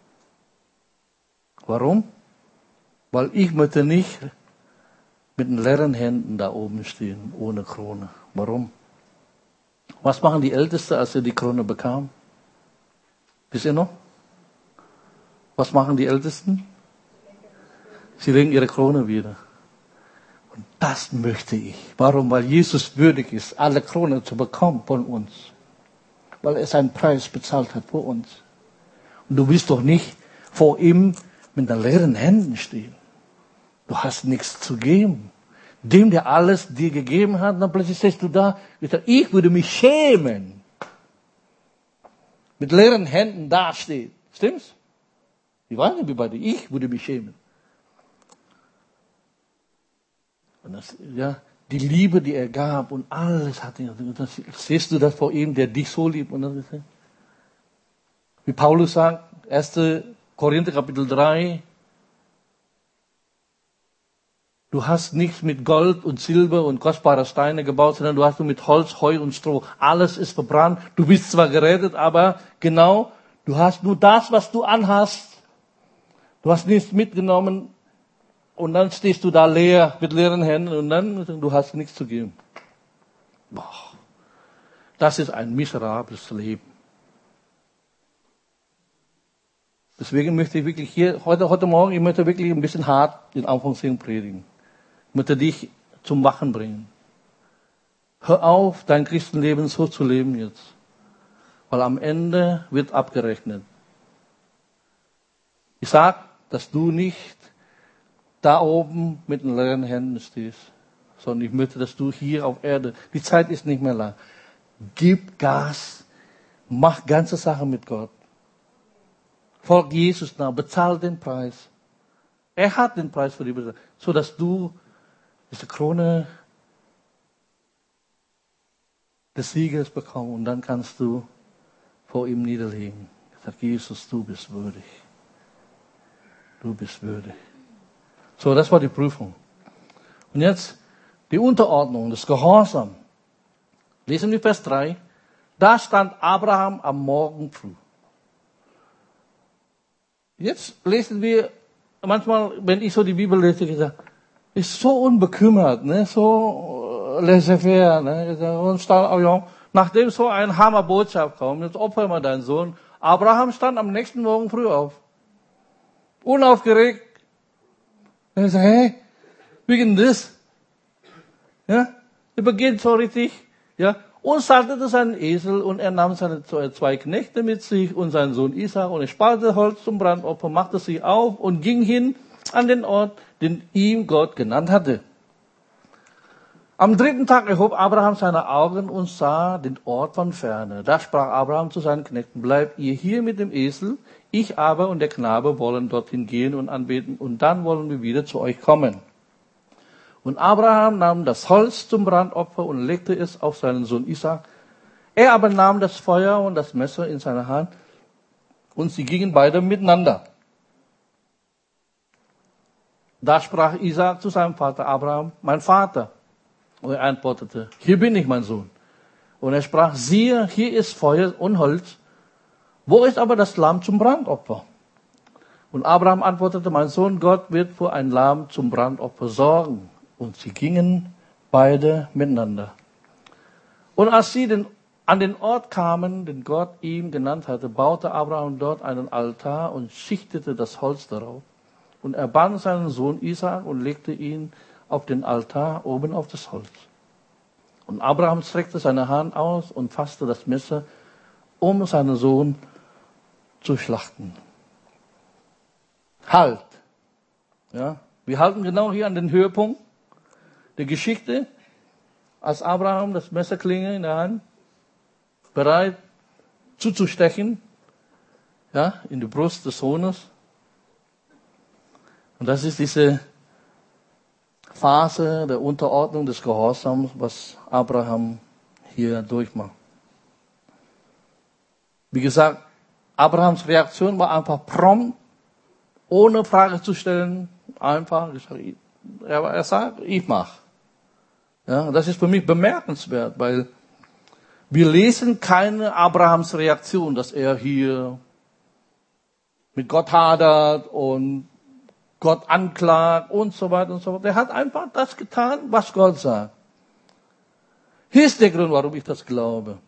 Warum? Weil ich möchte nicht mit den leeren Händen da oben stehen, ohne Krone. Warum? Was machen die Ältesten, als sie die Krone bekamen? Wisst ihr noch? Was machen die Ältesten? Sie legen ihre Krone wieder. Und das möchte ich. Warum? Weil Jesus würdig ist, alle Kronen zu bekommen von uns. Weil er seinen Preis bezahlt hat für uns. Und du willst doch nicht vor ihm mit den leeren Händen stehen. Du hast nichts zu geben. Dem, der alles dir gegeben hat, dann plötzlich stehst du da, ich würde mich schämen. Mit leeren Händen dastehen. Stimmt's? Ich weiß nicht, wie bei dir. Ich würde mich schämen. Und das, ja, die Liebe, die er gab und alles hat er. Siehst du das vor ihm, der dich so liebt? Und das, wie Paulus sagt, 1. Korinther Kapitel 3, du hast nichts mit Gold und Silber und kostbare Steine gebaut, sondern du hast nur mit Holz, Heu und Stroh. Alles ist verbrannt. Du bist zwar gerettet, aber genau, du hast nur das, was du anhast. Du hast nichts mitgenommen und dann stehst du da leer, mit leeren Händen und dann, du hast nichts zu geben. Boah, das ist ein miserables Leben. Deswegen möchte ich wirklich hier, heute Morgen, ich möchte wirklich ein bisschen hart in Anführungszeichen predigen. Ich möchte dich zum Wachen bringen. Hör auf, dein Christenleben so zu leben jetzt. Weil am Ende wird abgerechnet. Ich sag, dass du nicht da oben mit den leeren Händen stehst, sondern ich möchte, dass du hier auf Erde, die Zeit ist nicht mehr lang. Gib Gas, mach ganze Sachen mit Gott. Folg Jesus nach, bezahl den Preis. Er hat den Preis für dich bezahlt, so dass du diese Krone des Siegers bekommst und dann kannst du vor ihm niederlegen. Sagt Jesus, du bist würdig. Du bist würdig. So, das war die Prüfung. Und jetzt die Unterordnung, das Gehorsam. Lesen wir Vers 3. Da stand Abraham am Morgen früh. Jetzt lesen wir, manchmal, wenn ich so die Bibel lese, ich sage, ist so unbekümmert, ne? So laissez-faire. Ne? Und stand, oh ja, nachdem so ein Hammerbotschaft kommt, jetzt opfer mal deinen Sohn. Abraham stand am nächsten Morgen früh auf. Unaufgeregt. Er sagt, hey, wie geht denn das? Ja? Er beginnt so richtig, ja, und saltete seinen Esel, und er nahm seine 2 Knechte mit sich und seinen Sohn Isaak, und er sparte Holz zum Brandopfer, machte sich auf und ging hin an den Ort, den ihm Gott genannt hatte. Am 3. Tag erhob Abraham seine Augen und sah den Ort von ferne. Da sprach Abraham zu seinen Knechten: Bleibt ihr hier mit dem Esel, ich aber und der Knabe wollen dorthin gehen und anbeten, und dann wollen wir wieder zu euch kommen. Und Abraham nahm das Holz zum Brandopfer und legte es auf seinen Sohn Isaak. Er aber nahm das Feuer und das Messer in seine Hand, und sie gingen beide miteinander. Da sprach Isaak zu seinem Vater Abraham: Mein Vater. Und er antwortete: Hier bin ich, mein Sohn. Und er sprach: Siehe, hier ist Feuer und Holz. Wo ist aber das Lamm zum Brandopfer? Und Abraham antwortete: Mein Sohn, Gott wird für ein Lamm zum Brandopfer sorgen. Und sie gingen beide miteinander. Und als sie an den Ort kamen, den Gott ihm genannt hatte, baute Abraham dort einen Altar und schichtete das Holz darauf. Und er band seinen Sohn Isaak und legte ihn auf den Altar oben auf das Holz. Und Abraham streckte seine Hand aus und fasste das Messer, um seinen Sohn zu schlachten. Halt! Ja, wir halten genau hier an den Höhepunkt der Geschichte, als Abraham das Messerklinge in der Hand, bereit zuzustechen, ja, in die Brust des Sohnes. Und das ist diese Phase der Unterordnung des Gehorsams, was Abraham hier durchmacht. Wie gesagt, Abrahams Reaktion war einfach prompt, ohne Frage zu stellen, einfach gesagt, er sagt, ich mach. Ja, das ist für mich bemerkenswert, weil wir lesen keine Abrahams Reaktion, dass er hier mit Gott hadert und Gott anklagt und so weiter und so fort. Er hat einfach das getan, was Gott sagt. Hier ist der Grund, warum ich das glaube.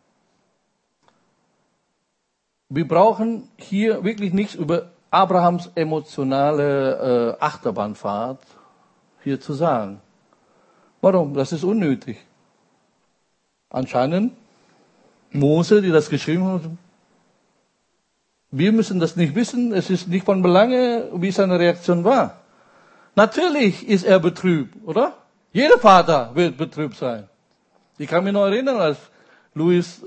Wir brauchen hier wirklich nichts über Abrahams emotionale Achterbahnfahrt hier zu sagen. Warum? Das ist unnötig. Anscheinend Mose, die das geschrieben hat, wir müssen das nicht wissen, es ist nicht von Belange, wie seine Reaktion war. Natürlich ist er betrübt, oder? Jeder Vater wird betrübt sein. Ich kann mich noch erinnern, als Louis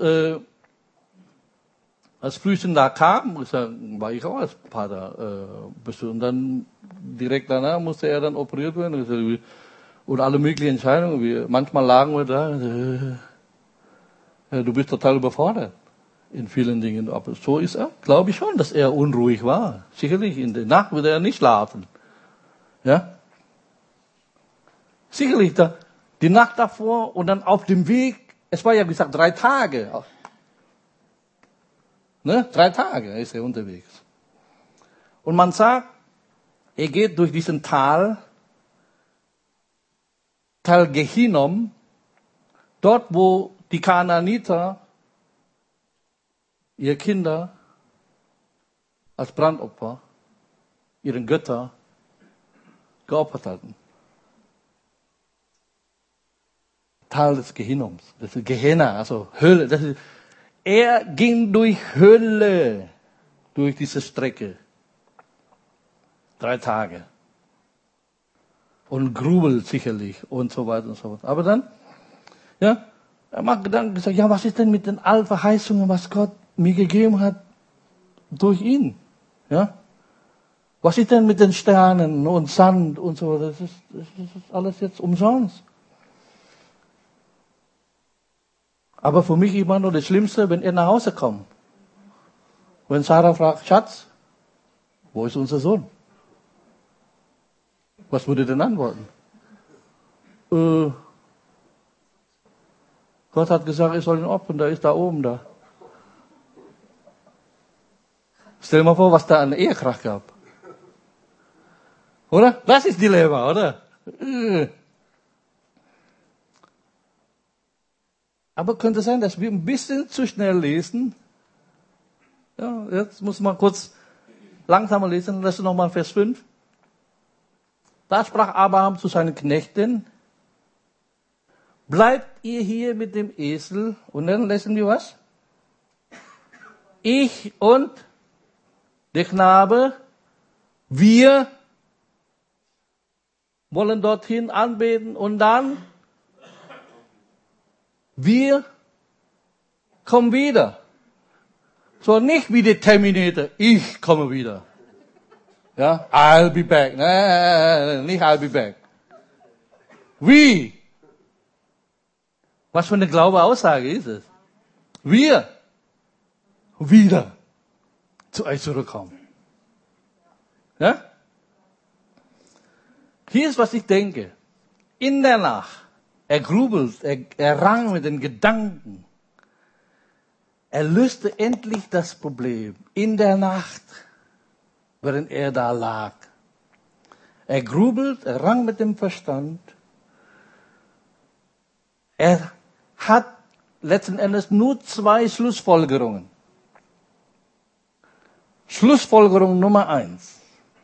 als Frühchen da kam, war ich auch als Vater und dann direkt danach musste er dann operiert werden und alle möglichen Entscheidungen. Manchmal lagen wir da, du bist total überfordert in vielen Dingen. Aber so ist er, glaube ich schon, dass er unruhig war. Sicherlich in der Nacht würde er nicht schlafen. Ja? Sicherlich die Nacht davor und dann auf dem Weg, es war ja wie gesagt 3 Tage. Ne? 3 Tage ist er unterwegs. Und man sagt, er geht durch diesen Tal Gehinnom, dort wo die Kanaaniter ihre Kinder als Brandopfer, ihren Götter geopfert hatten. Tal des Gehinnoms, das ist Gehenna, also Hölle. Er ging durch Hölle, durch diese Strecke. 3 Tage. Und grubelt sicherlich und so weiter und so fort. Aber dann, ja, er macht Gedanken, gesagt, ja, was ist denn mit den allen Verheißungen, was Gott mir gegeben hat durch ihn? Ja? Was ist denn mit den Sternen und Sand und so? Das ist alles jetzt umsonst. Aber für mich immer nur das Schlimmste, wenn er nach Hause kommt. Wenn Sarah fragt, Schatz, wo ist unser Sohn? Was würde er denn antworten? Gott hat gesagt, ich soll ihn opfern, der ist da oben da. Stell dir mal vor, was da an Ehekrach gab. Oder? Das ist Dilemma, oder? Aber könnte sein, dass wir ein bisschen zu schnell lesen. Ja, jetzt muss man kurz langsamer lesen. Lass uns nochmal Vers 5. Da sprach Abraham zu seinen Knechten: bleibt ihr hier mit dem Esel und dann lesen wir was? Ich und der Knabe, wir wollen dorthin anbeten und dann wir kommen wieder. So nicht wie der Terminator, ich komme wieder. Ja, I'll be back. Nein, nicht I'll be back. Wie? Was für eine Glaube-Aussage ist es? Wir wieder zu euch zurückkommen. Ja? Hier ist, was ich denke. In der Nacht, er grubelt, er rang mit den Gedanken. Er löste endlich das Problem in der Nacht, während er da lag. Er grubelt, er rang mit dem Verstand. Er hat letzten Endes nur 2 Schlussfolgerungen. Schlussfolgerung Nummer 1.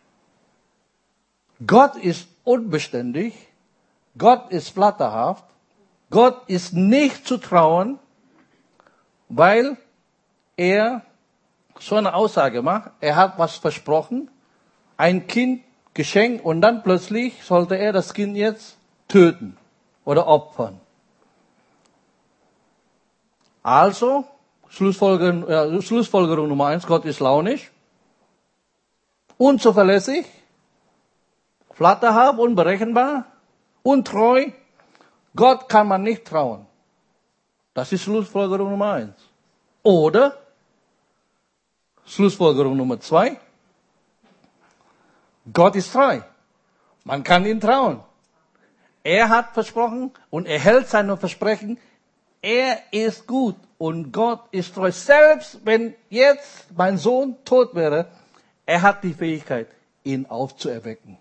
Gott ist unbeständig. Gott ist flatterhaft. Gott ist nicht zu trauen, weil er so eine Aussage macht. Er hat was versprochen, ein Kind geschenkt und dann plötzlich sollte er das Kind jetzt töten oder opfern. Also, Schlussfolgerung Nummer 1, Gott ist launisch, unzuverlässig, flatterhaft, unberechenbar, untreu. Gott kann man nicht trauen. Das ist Schlussfolgerung Nummer 1. Oder Schlussfolgerung Nummer 2, Gott ist treu. Man kann ihm trauen. Er hat versprochen und er hält seine Versprechen. Er ist gut und Gott ist treu. Selbst wenn jetzt mein Sohn tot wäre, er hat die Fähigkeit, ihn aufzuerwecken.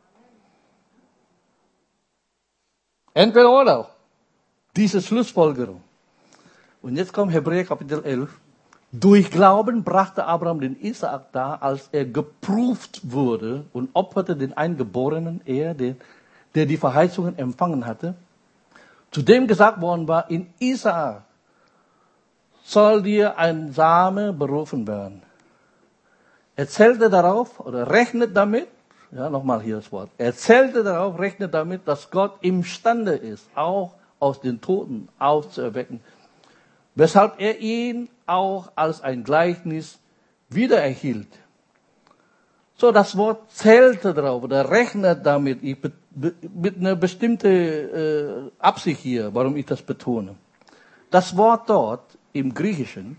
Entweder oder. Diese Schlussfolgerung. Und jetzt kommt Hebräer Kapitel 11. Durch Glauben brachte Abraham den Isaak dar, als er geprüft wurde und opferte den Eingeborenen, er, der die Verheißungen empfangen hatte, zu dem gesagt worden war, in Isaak soll dir ein Same berufen werden. Er zählte darauf, oder rechnet damit, ja, nochmal hier das Wort, er zählte darauf, rechnet damit, dass Gott imstande ist, auch aus den Toten aufzuerwecken, weshalb er ihn auch als ein Gleichnis wiedererhielt. So, das Wort zählte darauf, oder rechnet damit, mit einer bestimmten Absicht hier, warum ich das betone. Das Wort dort im Griechischen,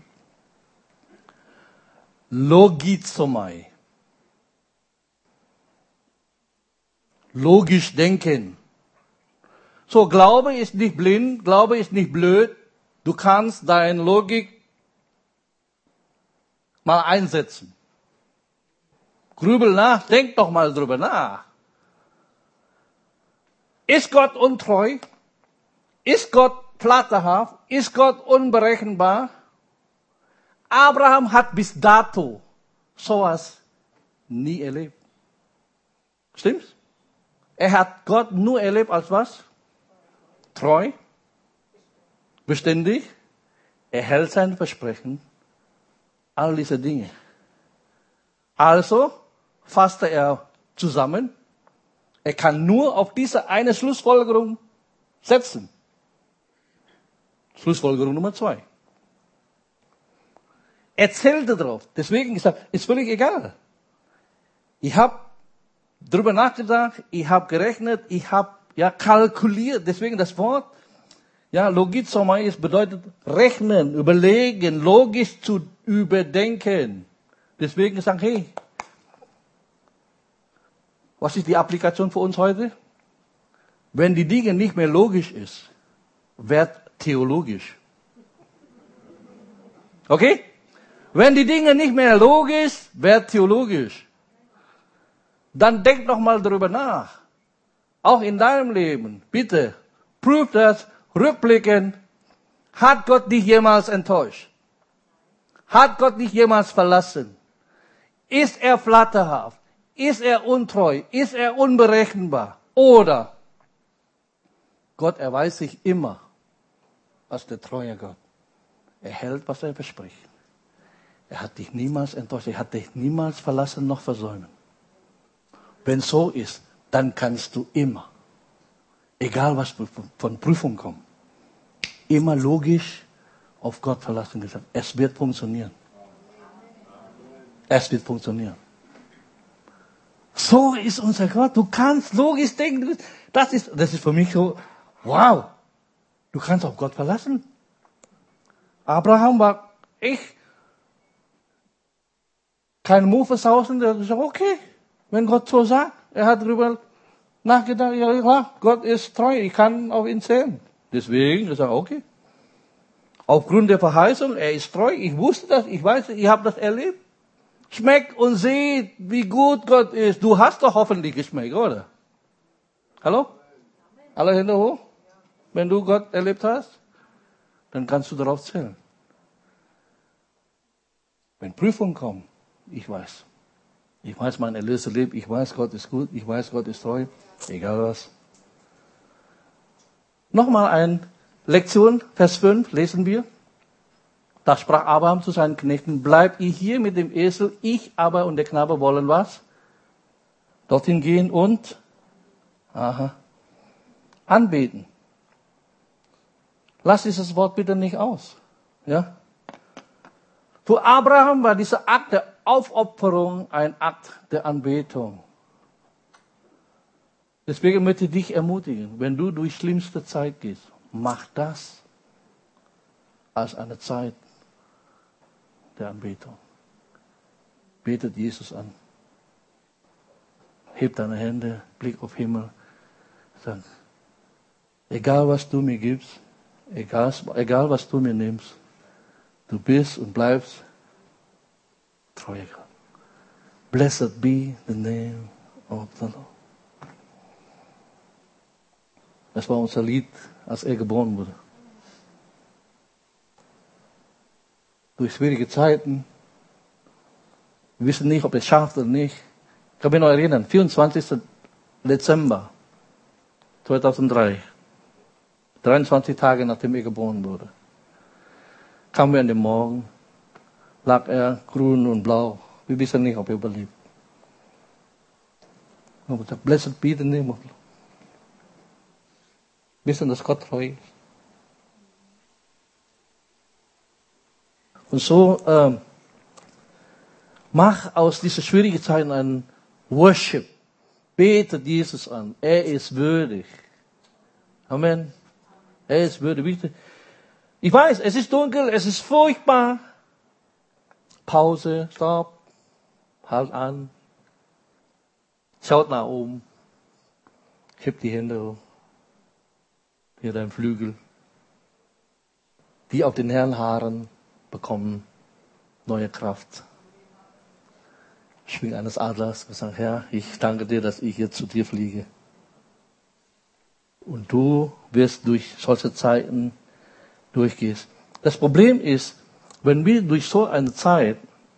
logizomai, logisch denken. So, Glaube ist nicht blind, Glaube ist nicht blöd. Du kannst deine Logik mal einsetzen. Grübel nach, denk doch mal drüber nach. Ist Gott untreu? Ist Gott flatterhaft? Ist Gott unberechenbar? Abraham hat bis dato sowas nie erlebt. Stimmt's? Er hat Gott nur erlebt als was? Treu, beständig, er hält sein Versprechen, all diese Dinge. Also fasste er zusammen, er kann nur auf diese eine Schlussfolgerung setzen. Schlussfolgerung Nummer 2. Er zählte drauf, deswegen ist völlig egal. Ich habe drüber nachgedacht, ich habe gerechnet, ich habe kalkuliert, deswegen das Wort, logizomai bedeutet rechnen, überlegen, logisch zu überdenken. Deswegen sagen, hey, was ist die Applikation für uns heute? Wenn die Dinge nicht mehr logisch ist, wird theologisch. Okay? Wenn die Dinge nicht mehr logisch, wird theologisch. Dann denk noch mal darüber nach. Auch in deinem Leben. Bitte, prüf das, rückblickend. Hat Gott dich jemals enttäuscht? Hat Gott dich jemals verlassen? Ist er flatterhaft? Ist er untreu? Ist er unberechenbar? Oder Gott erweist sich immer als der treue Gott. Er hält, was er verspricht. Er hat dich niemals enttäuscht. Er hat dich niemals verlassen noch versäumen. Wenn so ist, dann kannst du immer, egal was von Prüfung kommt, immer logisch auf Gott verlassen gesagt. Es wird funktionieren. Es wird funktionieren. So ist unser Gott. Du kannst logisch denken. Das ist für mich so, wow. Du kannst auf Gott verlassen. Abraham war echt kein Mufelsausen, der sagt, okay, wenn Gott so sagt, er hat darüber nachgedacht, ja klar, Gott ist treu, ich kann auf ihn zählen. Deswegen, er sagt, okay. Aufgrund der Verheißung, er ist treu, ich wusste das, ich weiß, ich habe das erlebt. Schmeckt und seht, wie gut Gott ist. Du hast doch hoffentlich geschmeckt, oder? Hallo? Alle Hände hoch? Wenn du Gott erlebt hast, dann kannst du darauf zählen. Wenn Prüfungen kommen, ich weiß. Ich weiß, mein Erlöser lebt, ich weiß, Gott ist gut, ich weiß, Gott ist treu, egal was. Nochmal eine Lektion, Vers 5, lesen wir. Da sprach Abraham zu seinen Knechten, bleibt ihr hier mit dem Esel, ich aber und der Knabe wollen was? Dorthin gehen und anbeten. Lass dieses Wort bitte nicht aus. Ja? Für Abraham war dieser Akt der Aufopferung ein Akt der Anbetung. Deswegen möchte ich dich ermutigen, wenn du durch schlimmste Zeit gehst, mach das als eine Zeit der Anbetung. Betet Jesus an. Heb deine Hände, Blick auf Himmel. Sag, egal was du mir gibst, egal was du mir nimmst, du bist und bleibst treuer Gott. Blessed be the name of the Lord. Das war unser Lied, als er geboren wurde. Durch schwierige Zeiten. Wir wissen nicht, ob er es schafft oder nicht. Ich kann mich noch erinnern, 24. Dezember 2003. 23 Tage nachdem er geboren wurde. Kamen wir an dem Morgen, lag er grün und blau. Wir wissen nicht, ob er überlebt. Und wir sagen, blessed be the name of the Lord. Wir wissen, dass Gott treu ist. Und so mach aus dieser schwierigen Zeit einen Worship. Bete Jesus an. Er ist würdig. Amen. Er ist würdig. Ich weiß, es ist dunkel, es ist furchtbar. Pause, stopp, halt an. Schaut nach oben. Heb die Hände hoch. Hier dein Flügel. Die auf den Herrn harren, bekommen neue Kraft. Schwing eines Adlers und sagen, Herr, ich danke dir, dass ich jetzt zu dir fliege. Und du wirst durch solche Zeiten durchgehst. Das Problem ist, wenn wir durch so eine Zeit,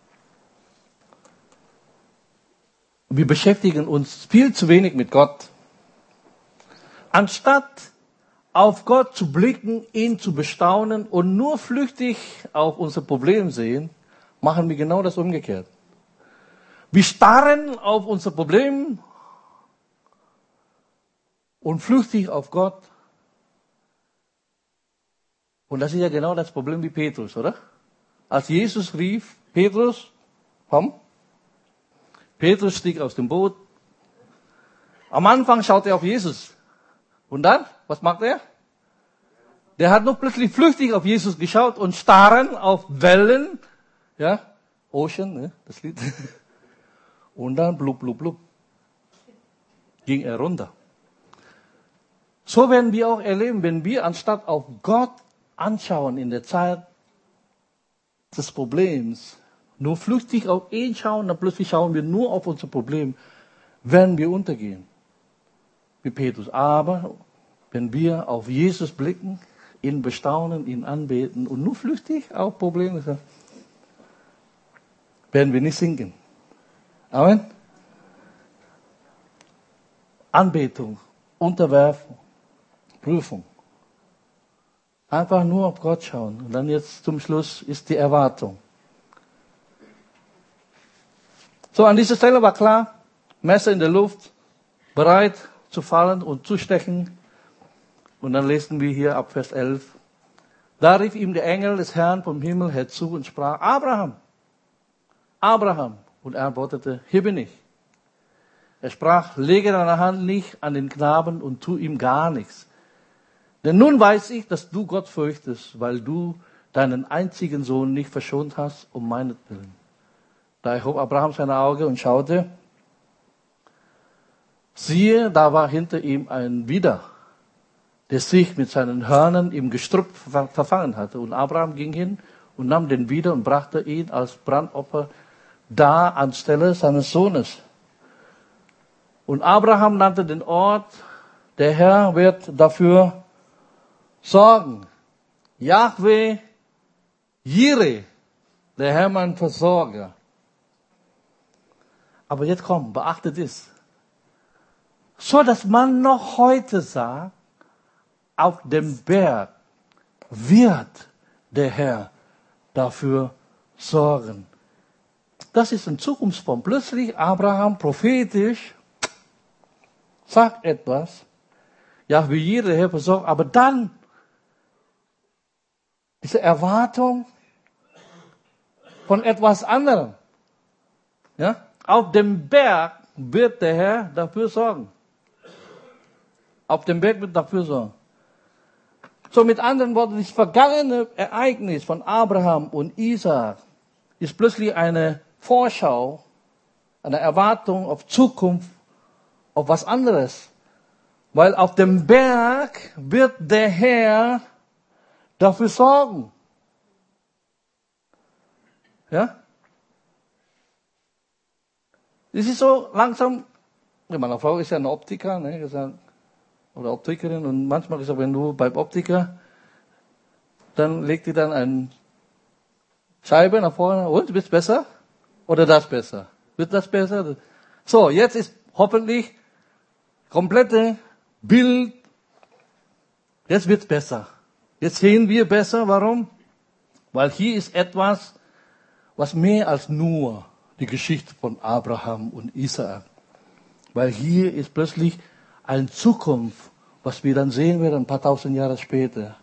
wir beschäftigen uns viel zu wenig mit Gott, anstatt auf Gott zu blicken, ihn zu bestaunen und nur flüchtig auf unser Problem sehen, machen wir genau das umgekehrt. Wir starren auf unser Problem und flüchtig auf Gott. Und das ist ja genau das Problem wie Petrus, oder? Als Jesus rief, Petrus, komm. Petrus stieg aus dem Boot. Am Anfang schaut er auf Jesus. Und dann, was macht er? Der hat nur plötzlich flüchtig auf Jesus geschaut und starren auf Wellen. Ja, Ocean, ne, das Lied. Und dann blub, blub, blub. Ging er runter. So werden wir auch erleben, wenn wir anstatt auf Gott anschauen in der Zeit des Problems, nur flüchtig auf ihn schauen, dann plötzlich schauen wir nur auf unser Problem, werden wir untergehen. Wie Petrus. Aber wenn wir auf Jesus blicken, ihn bestaunen, ihn anbeten und nur flüchtig auf Probleme, werden wir nicht sinken. Amen. Anbetung, Unterwerfung, Prüfung. Einfach nur auf Gott schauen. Und dann jetzt zum Schluss ist die Erwartung. So, an dieser Stelle war klar, Messer in der Luft, bereit zu fallen und zu stechen. Und dann lesen wir hier ab Vers 11. Da rief ihm der Engel des Herrn vom Himmel herzu und sprach, Abraham, Abraham. Und er antwortete, hier bin ich. Er sprach, lege deine Hand nicht an den Knaben und tu ihm gar nichts. Denn nun weiß ich, dass du Gott fürchtest, weil du deinen einzigen Sohn nicht verschont hast, um meinetwillen. Da erhob Abraham seine Augen und schaute. Siehe, da war hinter ihm ein Widder, der sich mit seinen Hörnern im Gestrüpp verfangen hatte. Und Abraham ging hin und nahm den Widder und brachte ihn als Brandopfer dar anstelle seines Sohnes. Und Abraham nannte den Ort, der Herr wird dafür sorgen. Yahweh Jireh, der Herr mein Versorger. Aber jetzt komm, beachtet es. So dass man noch heute sagt, auf dem Berg wird der Herr dafür sorgen. Das ist eine Zukunftsform. Plötzlich Abraham prophetisch sagt etwas. Ja, wie jeder Herr versorgt. Aber dann diese Erwartung von etwas anderem. Ja? Auf dem Berg wird der Herr dafür sorgen. Auf dem Berg wird dafür sorgen. So mit anderen Worten, das vergangene Ereignis von Abraham und Isaak ist plötzlich eine Vorschau, eine Erwartung auf Zukunft, auf was anderes. Weil auf dem Berg wird der Herr dafür sorgen. Ja? Es ist so langsam, meine Frau ist ja eine Optiker, ne, gesagt, oder Optikerin, und manchmal ist es, wenn du beim Optiker, dann legt die dann eine Scheibe nach vorne, und, wird's besser? Oder das besser? Wird das besser? So, jetzt ist hoffentlich komplette Bild, jetzt wird's besser. Jetzt sehen wir besser, warum? Weil hier ist etwas, was mehr als nur die Geschichte von Abraham und Isaak. Weil hier ist plötzlich eine Zukunft, was wir dann sehen werden ein paar tausend Jahre später.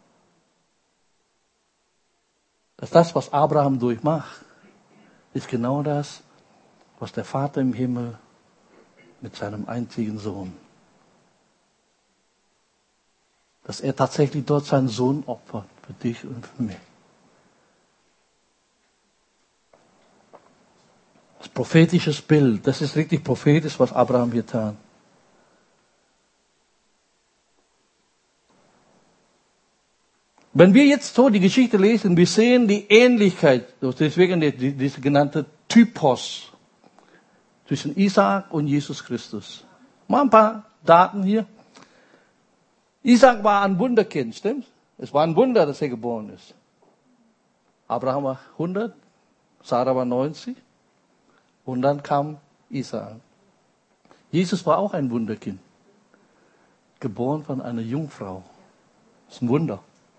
Das, was Abraham durchmacht, ist genau das, was der Vater im Himmel mit seinem einzigen Sohn, dass er tatsächlich dort seinen Sohn opfert, für dich und für mich. Das prophetische Bild, das ist richtig prophetisch, was Abraham hier tat. Wenn wir jetzt so die Geschichte lesen, wir sehen die Ähnlichkeit, deswegen diese genannte Typos zwischen Isaak und Jesus Christus. Mal ein paar Daten hier. Isaak war ein Wunderkind, stimmt? Es war ein Wunder, dass er geboren ist. Abraham war 100, Sarah war 90 und dann kam Isaak. Jesus war auch ein Wunderkind, geboren von einer Jungfrau. Das ist ein Wunder.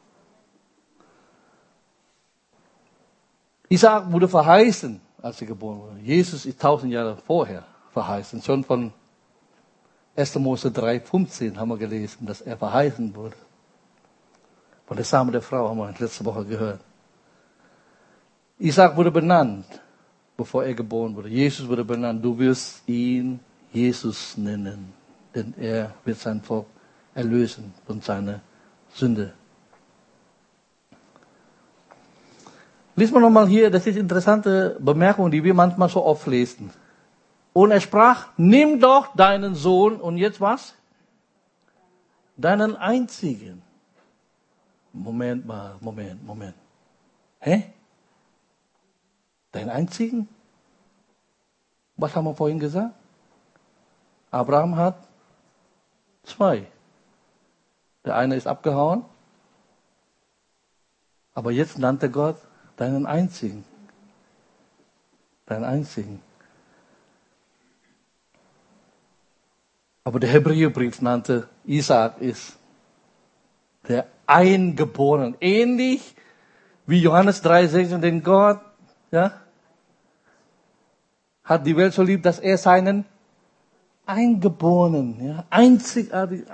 Isaak wurde verheißen, als er geboren wurde. Jesus ist 1000 Jahre vorher verheißen. Schon von 1. Mose 3,15 haben wir gelesen, dass er verheißen wurde. Von der Samen der Frau haben wir letzte Woche gehört. Isaak wurde benannt, bevor er geboren wurde. Jesus wurde benannt. Du wirst ihn Jesus nennen, denn er wird sein Volk erlösen von seiner Sünde. Lies mal nochmal hier, das ist interessante Bemerkung, die wir manchmal so oft lesen. Und er sprach, nimm doch deinen Sohn, und jetzt was? Deinen einzigen. Moment. Hä? Deinen einzigen? Was haben wir vorhin gesagt? Abraham hat 2. Der eine ist abgehauen, aber jetzt nannte Gott deinen einzigen. Deinen einzigen. Aber der Hebräerbrief nannte Isaak ist Der Eingeborene. Ähnlich wie Johannes 3,16, denn Gott, ja, hat die Welt so lieb, dass er seinen Eingeborenen, ja, einzigartig.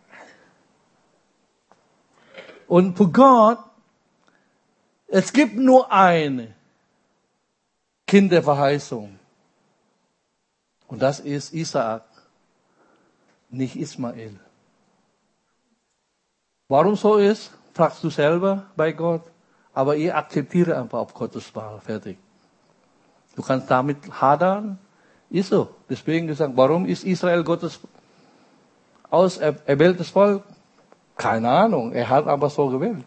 Und für Gott, es gibt nur eine Kinderverheißung. Und das ist Isaak, nicht Ismael. Warum so ist, fragst du selber bei Gott. Aber ich akzeptiere einfach auf Gottes Wahl. Fertig. Du kannst damit hadern. Ist so. Deswegen gesagt, warum ist Israel Gottes auserwähltes Volk? Keine Ahnung. Er hat aber so gewählt.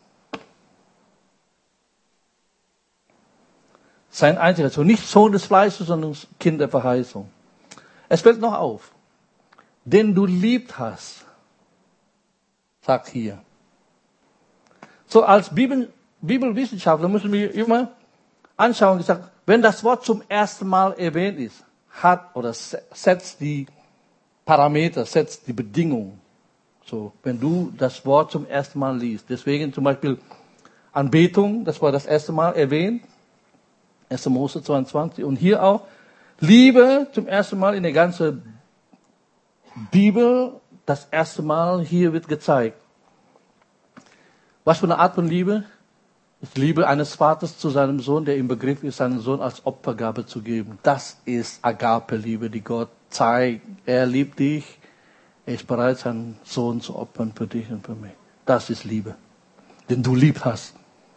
Sein einziger Sohn. Nicht Sohn des Fleisches, sondern Kind der Verheißung. Es fällt noch auf. Den du liebt hast. Sagt hier. So als Bibelwissenschaftler müssen wir immer anschauen, gesagt, wenn das Wort zum ersten Mal erwähnt ist, hat oder setzt die Parameter, setzt die Bedingungen. So, wenn du das Wort zum ersten Mal liest. Deswegen zum Beispiel Anbetung, das war das erste Mal erwähnt. 1. Mose 22. Und hier auch Liebe zum ersten Mal in der ganzen Bibel. Das erste Mal hier wird gezeigt. Was für eine Art von Liebe? Die Liebe eines Vaters zu seinem Sohn, der im Begriff ist, seinen Sohn als Opfergabe zu geben. Das ist Agape-Liebe, die Gott zeigt. Er liebt dich. Er ist bereit, seinen Sohn zu opfern für dich und für mich. Das ist Liebe. Den du lieb hast.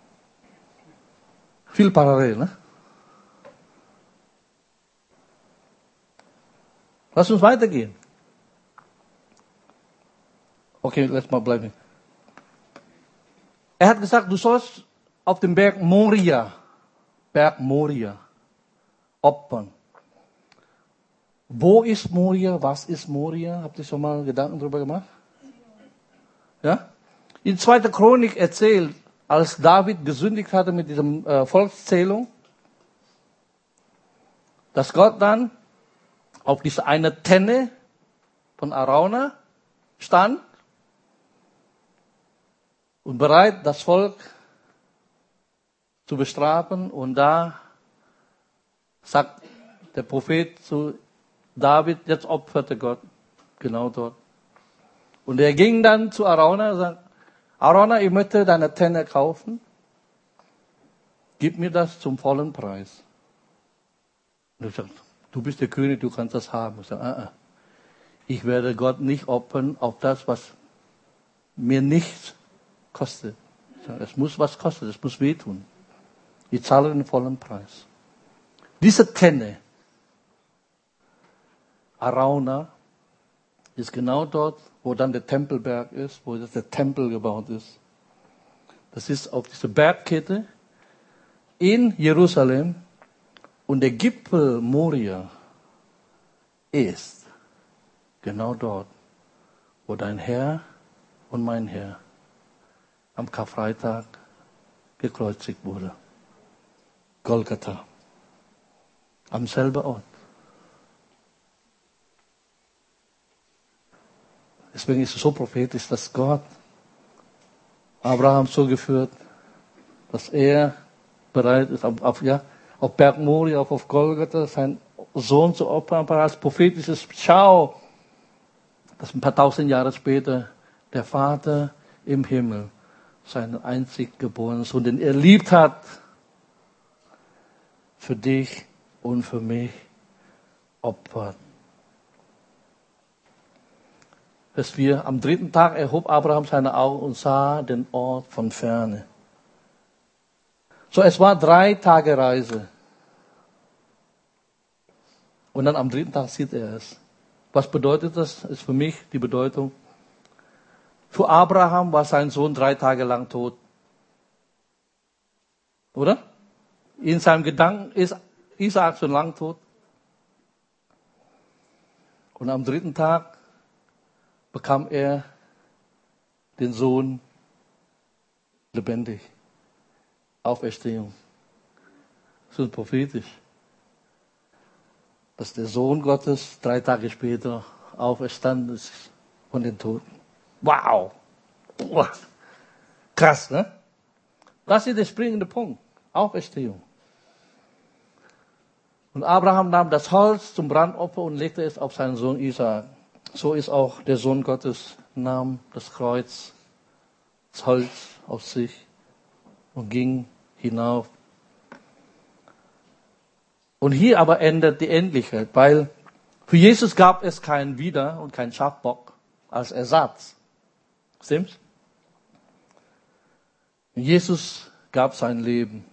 Viel parallel, ne? Lass uns weitergehen. Okay, lass mal bleiben. Er hat gesagt, du sollst auf dem Berg Moria opfern. Wo ist Moria? Was ist Moria? Habt ihr schon mal Gedanken darüber gemacht? Ja? In 2. Chronik erzählt, als David gesündigt hatte mit diesem Volkszählung, dass Gott dann auf diese eine Tenne von Arauna stand und bereit, das Volk zu bestrafen. Und da sagt der Prophet zu David, jetzt opferte Gott genau dort. Und er ging dann zu Arauna und sagt, Arauna, ich möchte deine Tenne kaufen. Gib mir das zum vollen Preis. Und er sagt, du bist der König, du kannst das haben. Ich sage, ich werde Gott nicht opfern auf das, was mir nichts kostet. Ich sage, es muss was kosten, es muss wehtun. Ich zahle den vollen Preis. Diese Tenne, Arauna, ist genau dort, wo dann der Tempelberg ist, wo der Tempel gebaut ist. Das ist auf dieser Bergkette in Jerusalem. Und der Gipfel Moria ist genau dort, wo dein Herr und mein Herr am Karfreitag gekreuzigt wurde. Golgatha. Am selben Ort. Deswegen ist es so prophetisch, dass Gott Abraham so geführt, dass er bereit ist, auf Berg Moria, auf Golgatha, seinen Sohn zu opfern, aber als prophetisches Schau, dass ein paar tausend Jahre später der Vater im Himmel seinen einzig geborenen Sohn, den er liebt hat, für dich und für mich opfert. Vers 4. Am 3. Tag erhob Abraham seine Augen und sah den Ort von ferne. So, es war 3 Tage Reise. Und dann am 3. Tag sieht er es. Was bedeutet das? Ist für mich die Bedeutung. Für Abraham war sein Sohn 3 Tage lang tot. Oder? In seinem Gedanken ist Isaak schon lang tot. Und am 3. Tag bekam er den Sohn lebendig. Auferstehung. Das ist prophetisch. Dass der Sohn Gottes 3 Tage später auferstanden ist von den Toten. Wow! Boah. Krass, ne? Das ist der springende Punkt. Auferstehung. Und Abraham nahm das Holz zum Brandopfer und legte es auf seinen Sohn Isaak. So ist auch der Sohn Gottes, nahm das Kreuz, das Holz auf sich und ging hinauf. Und hier aber endet die Endlichkeit, weil für Jesus gab es kein Widder und kein Schafbock als Ersatz. Stimmt's? Jesus gab sein Leben.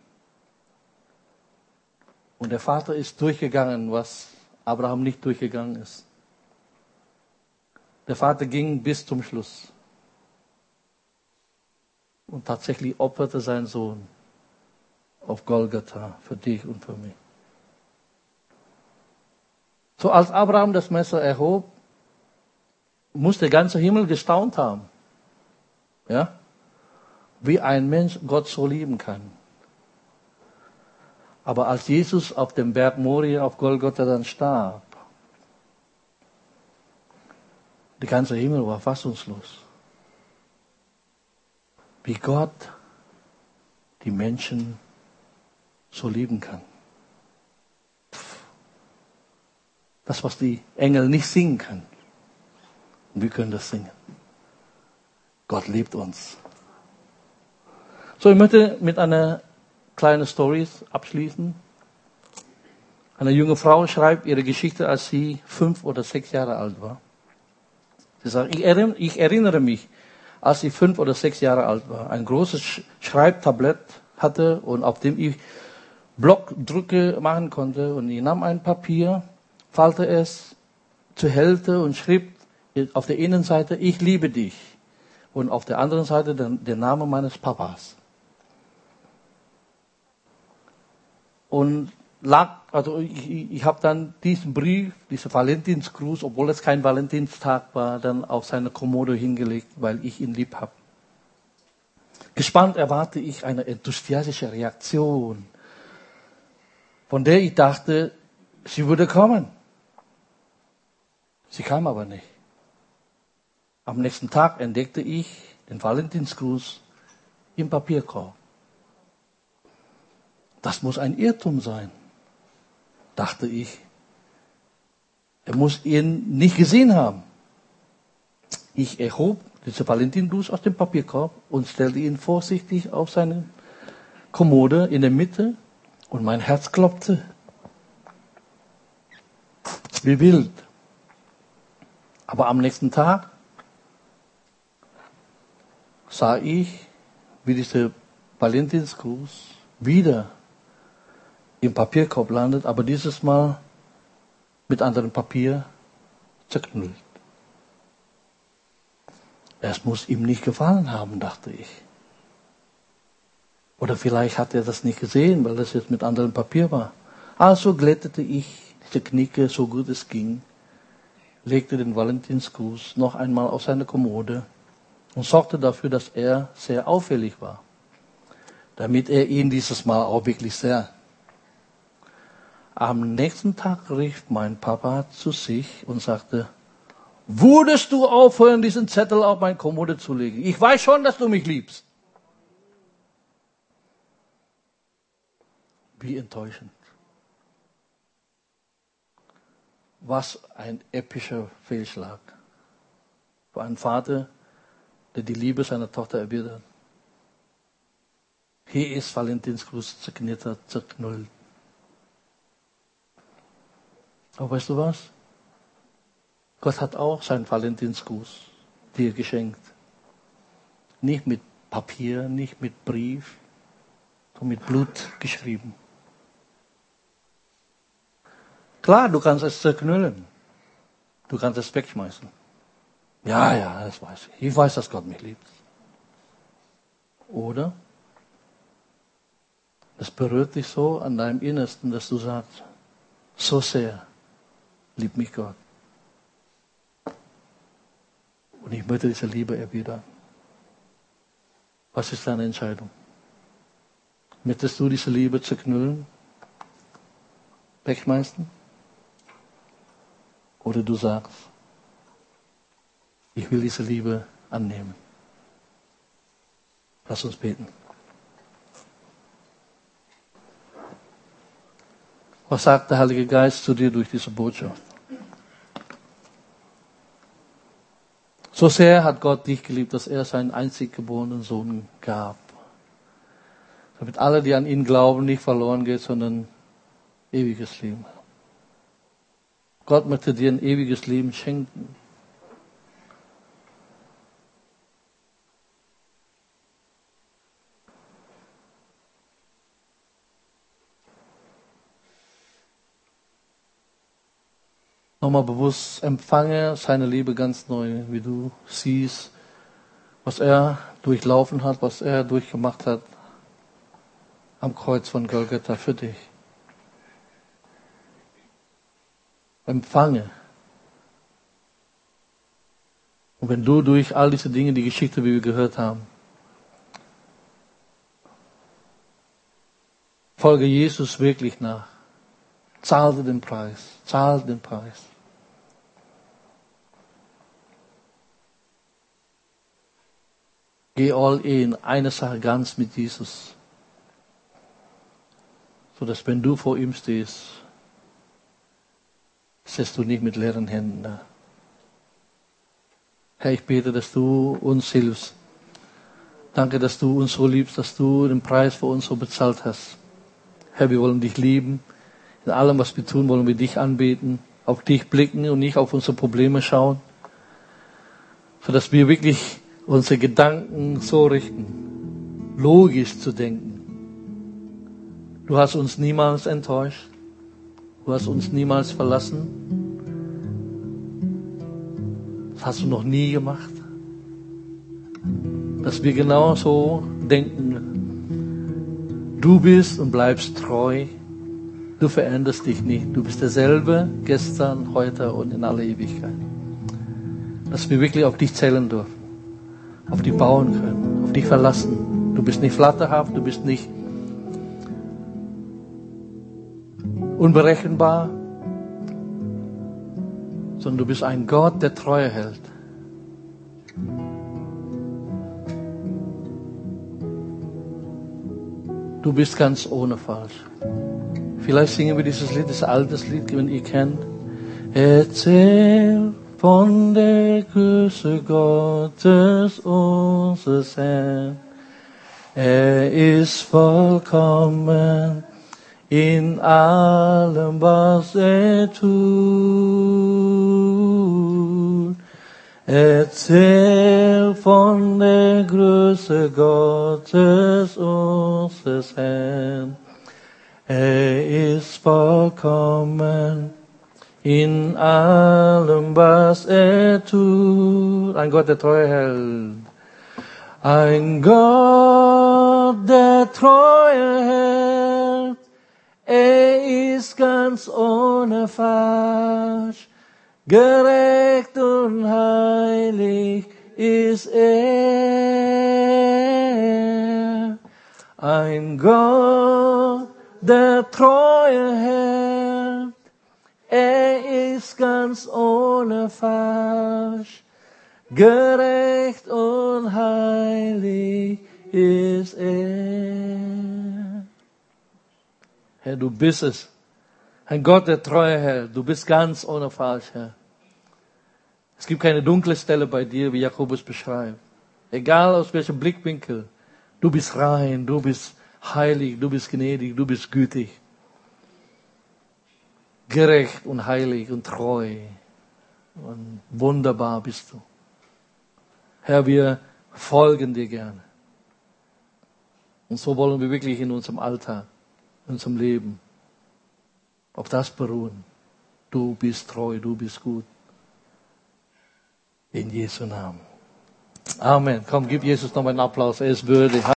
Und der Vater ist durchgegangen, was Abraham nicht durchgegangen ist. Der Vater ging bis zum Schluss. Und tatsächlich opferte sein Sohn auf Golgatha für dich und für mich. So als Abraham das Messer erhob, muss der ganze Himmel gestaunt haben. Ja? Wie ein Mensch Gott so lieben kann. Aber als Jesus auf dem Berg Moria auf Golgatha dann starb, der ganze Himmel war fassungslos. Wie Gott die Menschen so lieben kann. Das, was die Engel nicht singen können. Und wir können das singen. Gott liebt uns. So, ich möchte mit einer kleinen Story abschließen. Eine junge Frau schreibt ihre Geschichte, als sie 5 oder 6 Jahre alt war. Sie sagt, ich erinnere mich, als ich 5 oder 6 Jahre alt war, ein großes Schreibtablett hatte und auf dem ich Blockdrücke machen konnte. Und ich nahm ein Papier, faltete es zur Hälfte und schrieb auf der Innenseite, ich liebe dich. Und auf der anderen Seite der Name meines Papas. Und ich habe dann diesen Brief, diesen Valentinsgruß, obwohl es kein Valentinstag war, dann auf seine Kommode hingelegt, weil ich ihn lieb habe. Gespannt erwarte ich eine enthusiastische Reaktion, von der ich dachte, sie würde kommen. Sie kam aber nicht. Am nächsten Tag entdeckte ich den Valentinsgruß im Papierkorb. Das muss ein Irrtum sein, dachte ich. Er muss ihn nicht gesehen haben. Ich erhob diesen Valentinsgruß aus dem Papierkorb und stellte ihn vorsichtig auf seine Kommode in der Mitte und mein Herz klopfte. Wie wild. Aber am nächsten Tag sah ich, wie dieser Valentinsgruß wieder im Papierkorb landet, aber dieses Mal mit anderem Papier zerknüllt. Es muss ihm nicht gefallen haben, dachte ich. Oder vielleicht hat er das nicht gesehen, weil das jetzt mit anderem Papier war. Also glättete ich diese Knicke, so gut es ging, legte den Valentinsgruß noch einmal auf seine Kommode und sorgte dafür, dass er sehr auffällig war, damit er ihn dieses Mal auch wirklich sah. Am nächsten Tag rief mein Papa zu sich und sagte, würdest du aufhören, diesen Zettel auf meine Kommode zu legen? Ich weiß schon, dass du mich liebst. Wie enttäuschend. Was ein epischer Fehlschlag. Für einen Vater, der die Liebe seiner Tochter erwidert. Hier ist Valentinsgruß zerknittert, zerknüllt. Aber weißt du was? Gott hat auch seinen Valentinsgruß dir geschenkt. Nicht mit Papier, nicht mit Brief, sondern mit Blut geschrieben. Klar, du kannst es zerknüllen. Du kannst es wegschmeißen. Ja, das weiß ich. Ich weiß, dass Gott mich liebt. Oder es berührt dich so an deinem Innersten, dass du sagst, so sehr liebt mich Gott. Und ich möchte diese Liebe erwidern. Was ist deine Entscheidung? Möchtest du diese Liebe zerknüllen? Wegschmeißen? Oder du sagst, ich will diese Liebe annehmen. Lass uns beten. Was sagt der Heilige Geist zu dir durch diese Botschaft? So sehr hat Gott dich geliebt, dass er seinen einzig geborenen Sohn gab. Damit alle, die an ihn glauben, nicht verloren gehen, sondern ewiges Leben haben. Gott möchte dir ein ewiges Leben schenken. Nochmal bewusst, empfange seine Liebe ganz neu, wie du siehst, was er durchlaufen hat, was er durchgemacht hat am Kreuz von Golgatha für dich. Empfange. Und wenn du durch all diese Dinge, die Geschichte, wie wir gehört haben, folge Jesus wirklich nach. Zahle den Preis. Zahle den Preis. Geh all in, eine Sache ganz mit Jesus. So dass wenn du vor ihm stehst, stehst du nicht mit leeren Händen da. Herr, ich bete, dass du uns hilfst. Danke, dass du uns so liebst, dass du den Preis für uns so bezahlt hast. Herr, wir wollen dich lieben. In allem, was wir tun, wollen wir dich anbeten, auf dich blicken und nicht auf unsere Probleme schauen. Sodass wir wirklich unsere Gedanken so richten, logisch zu denken. Du hast uns niemals enttäuscht. Du hast uns niemals verlassen. Das hast du noch nie gemacht. Dass wir genau so denken. Du bist und bleibst treu. Du veränderst dich nicht. Du bist derselbe gestern, heute und in aller Ewigkeit. Dass wir wirklich auf dich zählen dürfen. Auf dich bauen können. Auf dich verlassen. Du bist nicht flatterhaft. Du bist nicht unberechenbar. Sondern du bist ein Gott, der Treue hält. Du bist ganz ohne falsch. Vielleicht singen wir dieses Lied, das altes Lied, wenn ihr kennt. Erzähl von der Größe Gottes, unseres Herrn. Er ist vollkommen in allem, was er tut. Erzähl von der Größe Gottes, unseres Herrn. Er ist vollkommen in allem, was er tut. Ein Gott, der Treue hält. Ein Gott, der Treue hält. Er ist ganz ohne Falsch. Gerecht und heilig ist er. Ein Gott, der Treue hält. Er ist ganz ohne Falsch. Gerecht und heilig ist er. Herr, du bist es. Ein Gott, der Treue hält. Du bist ganz ohne Falsch, Herr. Es gibt keine dunkle Stelle bei dir, wie Jakobus beschreibt. Egal aus welchem Blickwinkel. Du bist rein, du bist heilig, du bist gnädig, du bist gütig. Gerecht und heilig und treu. Und wunderbar bist du. Herr, wir folgen dir gerne. Und so wollen wir wirklich in unserem Alltag, in unserem Leben, auf das beruhen. Du bist treu, du bist gut. In Jesu Namen. Amen. Komm, gib Jesus noch einen Applaus. Er ist würdig.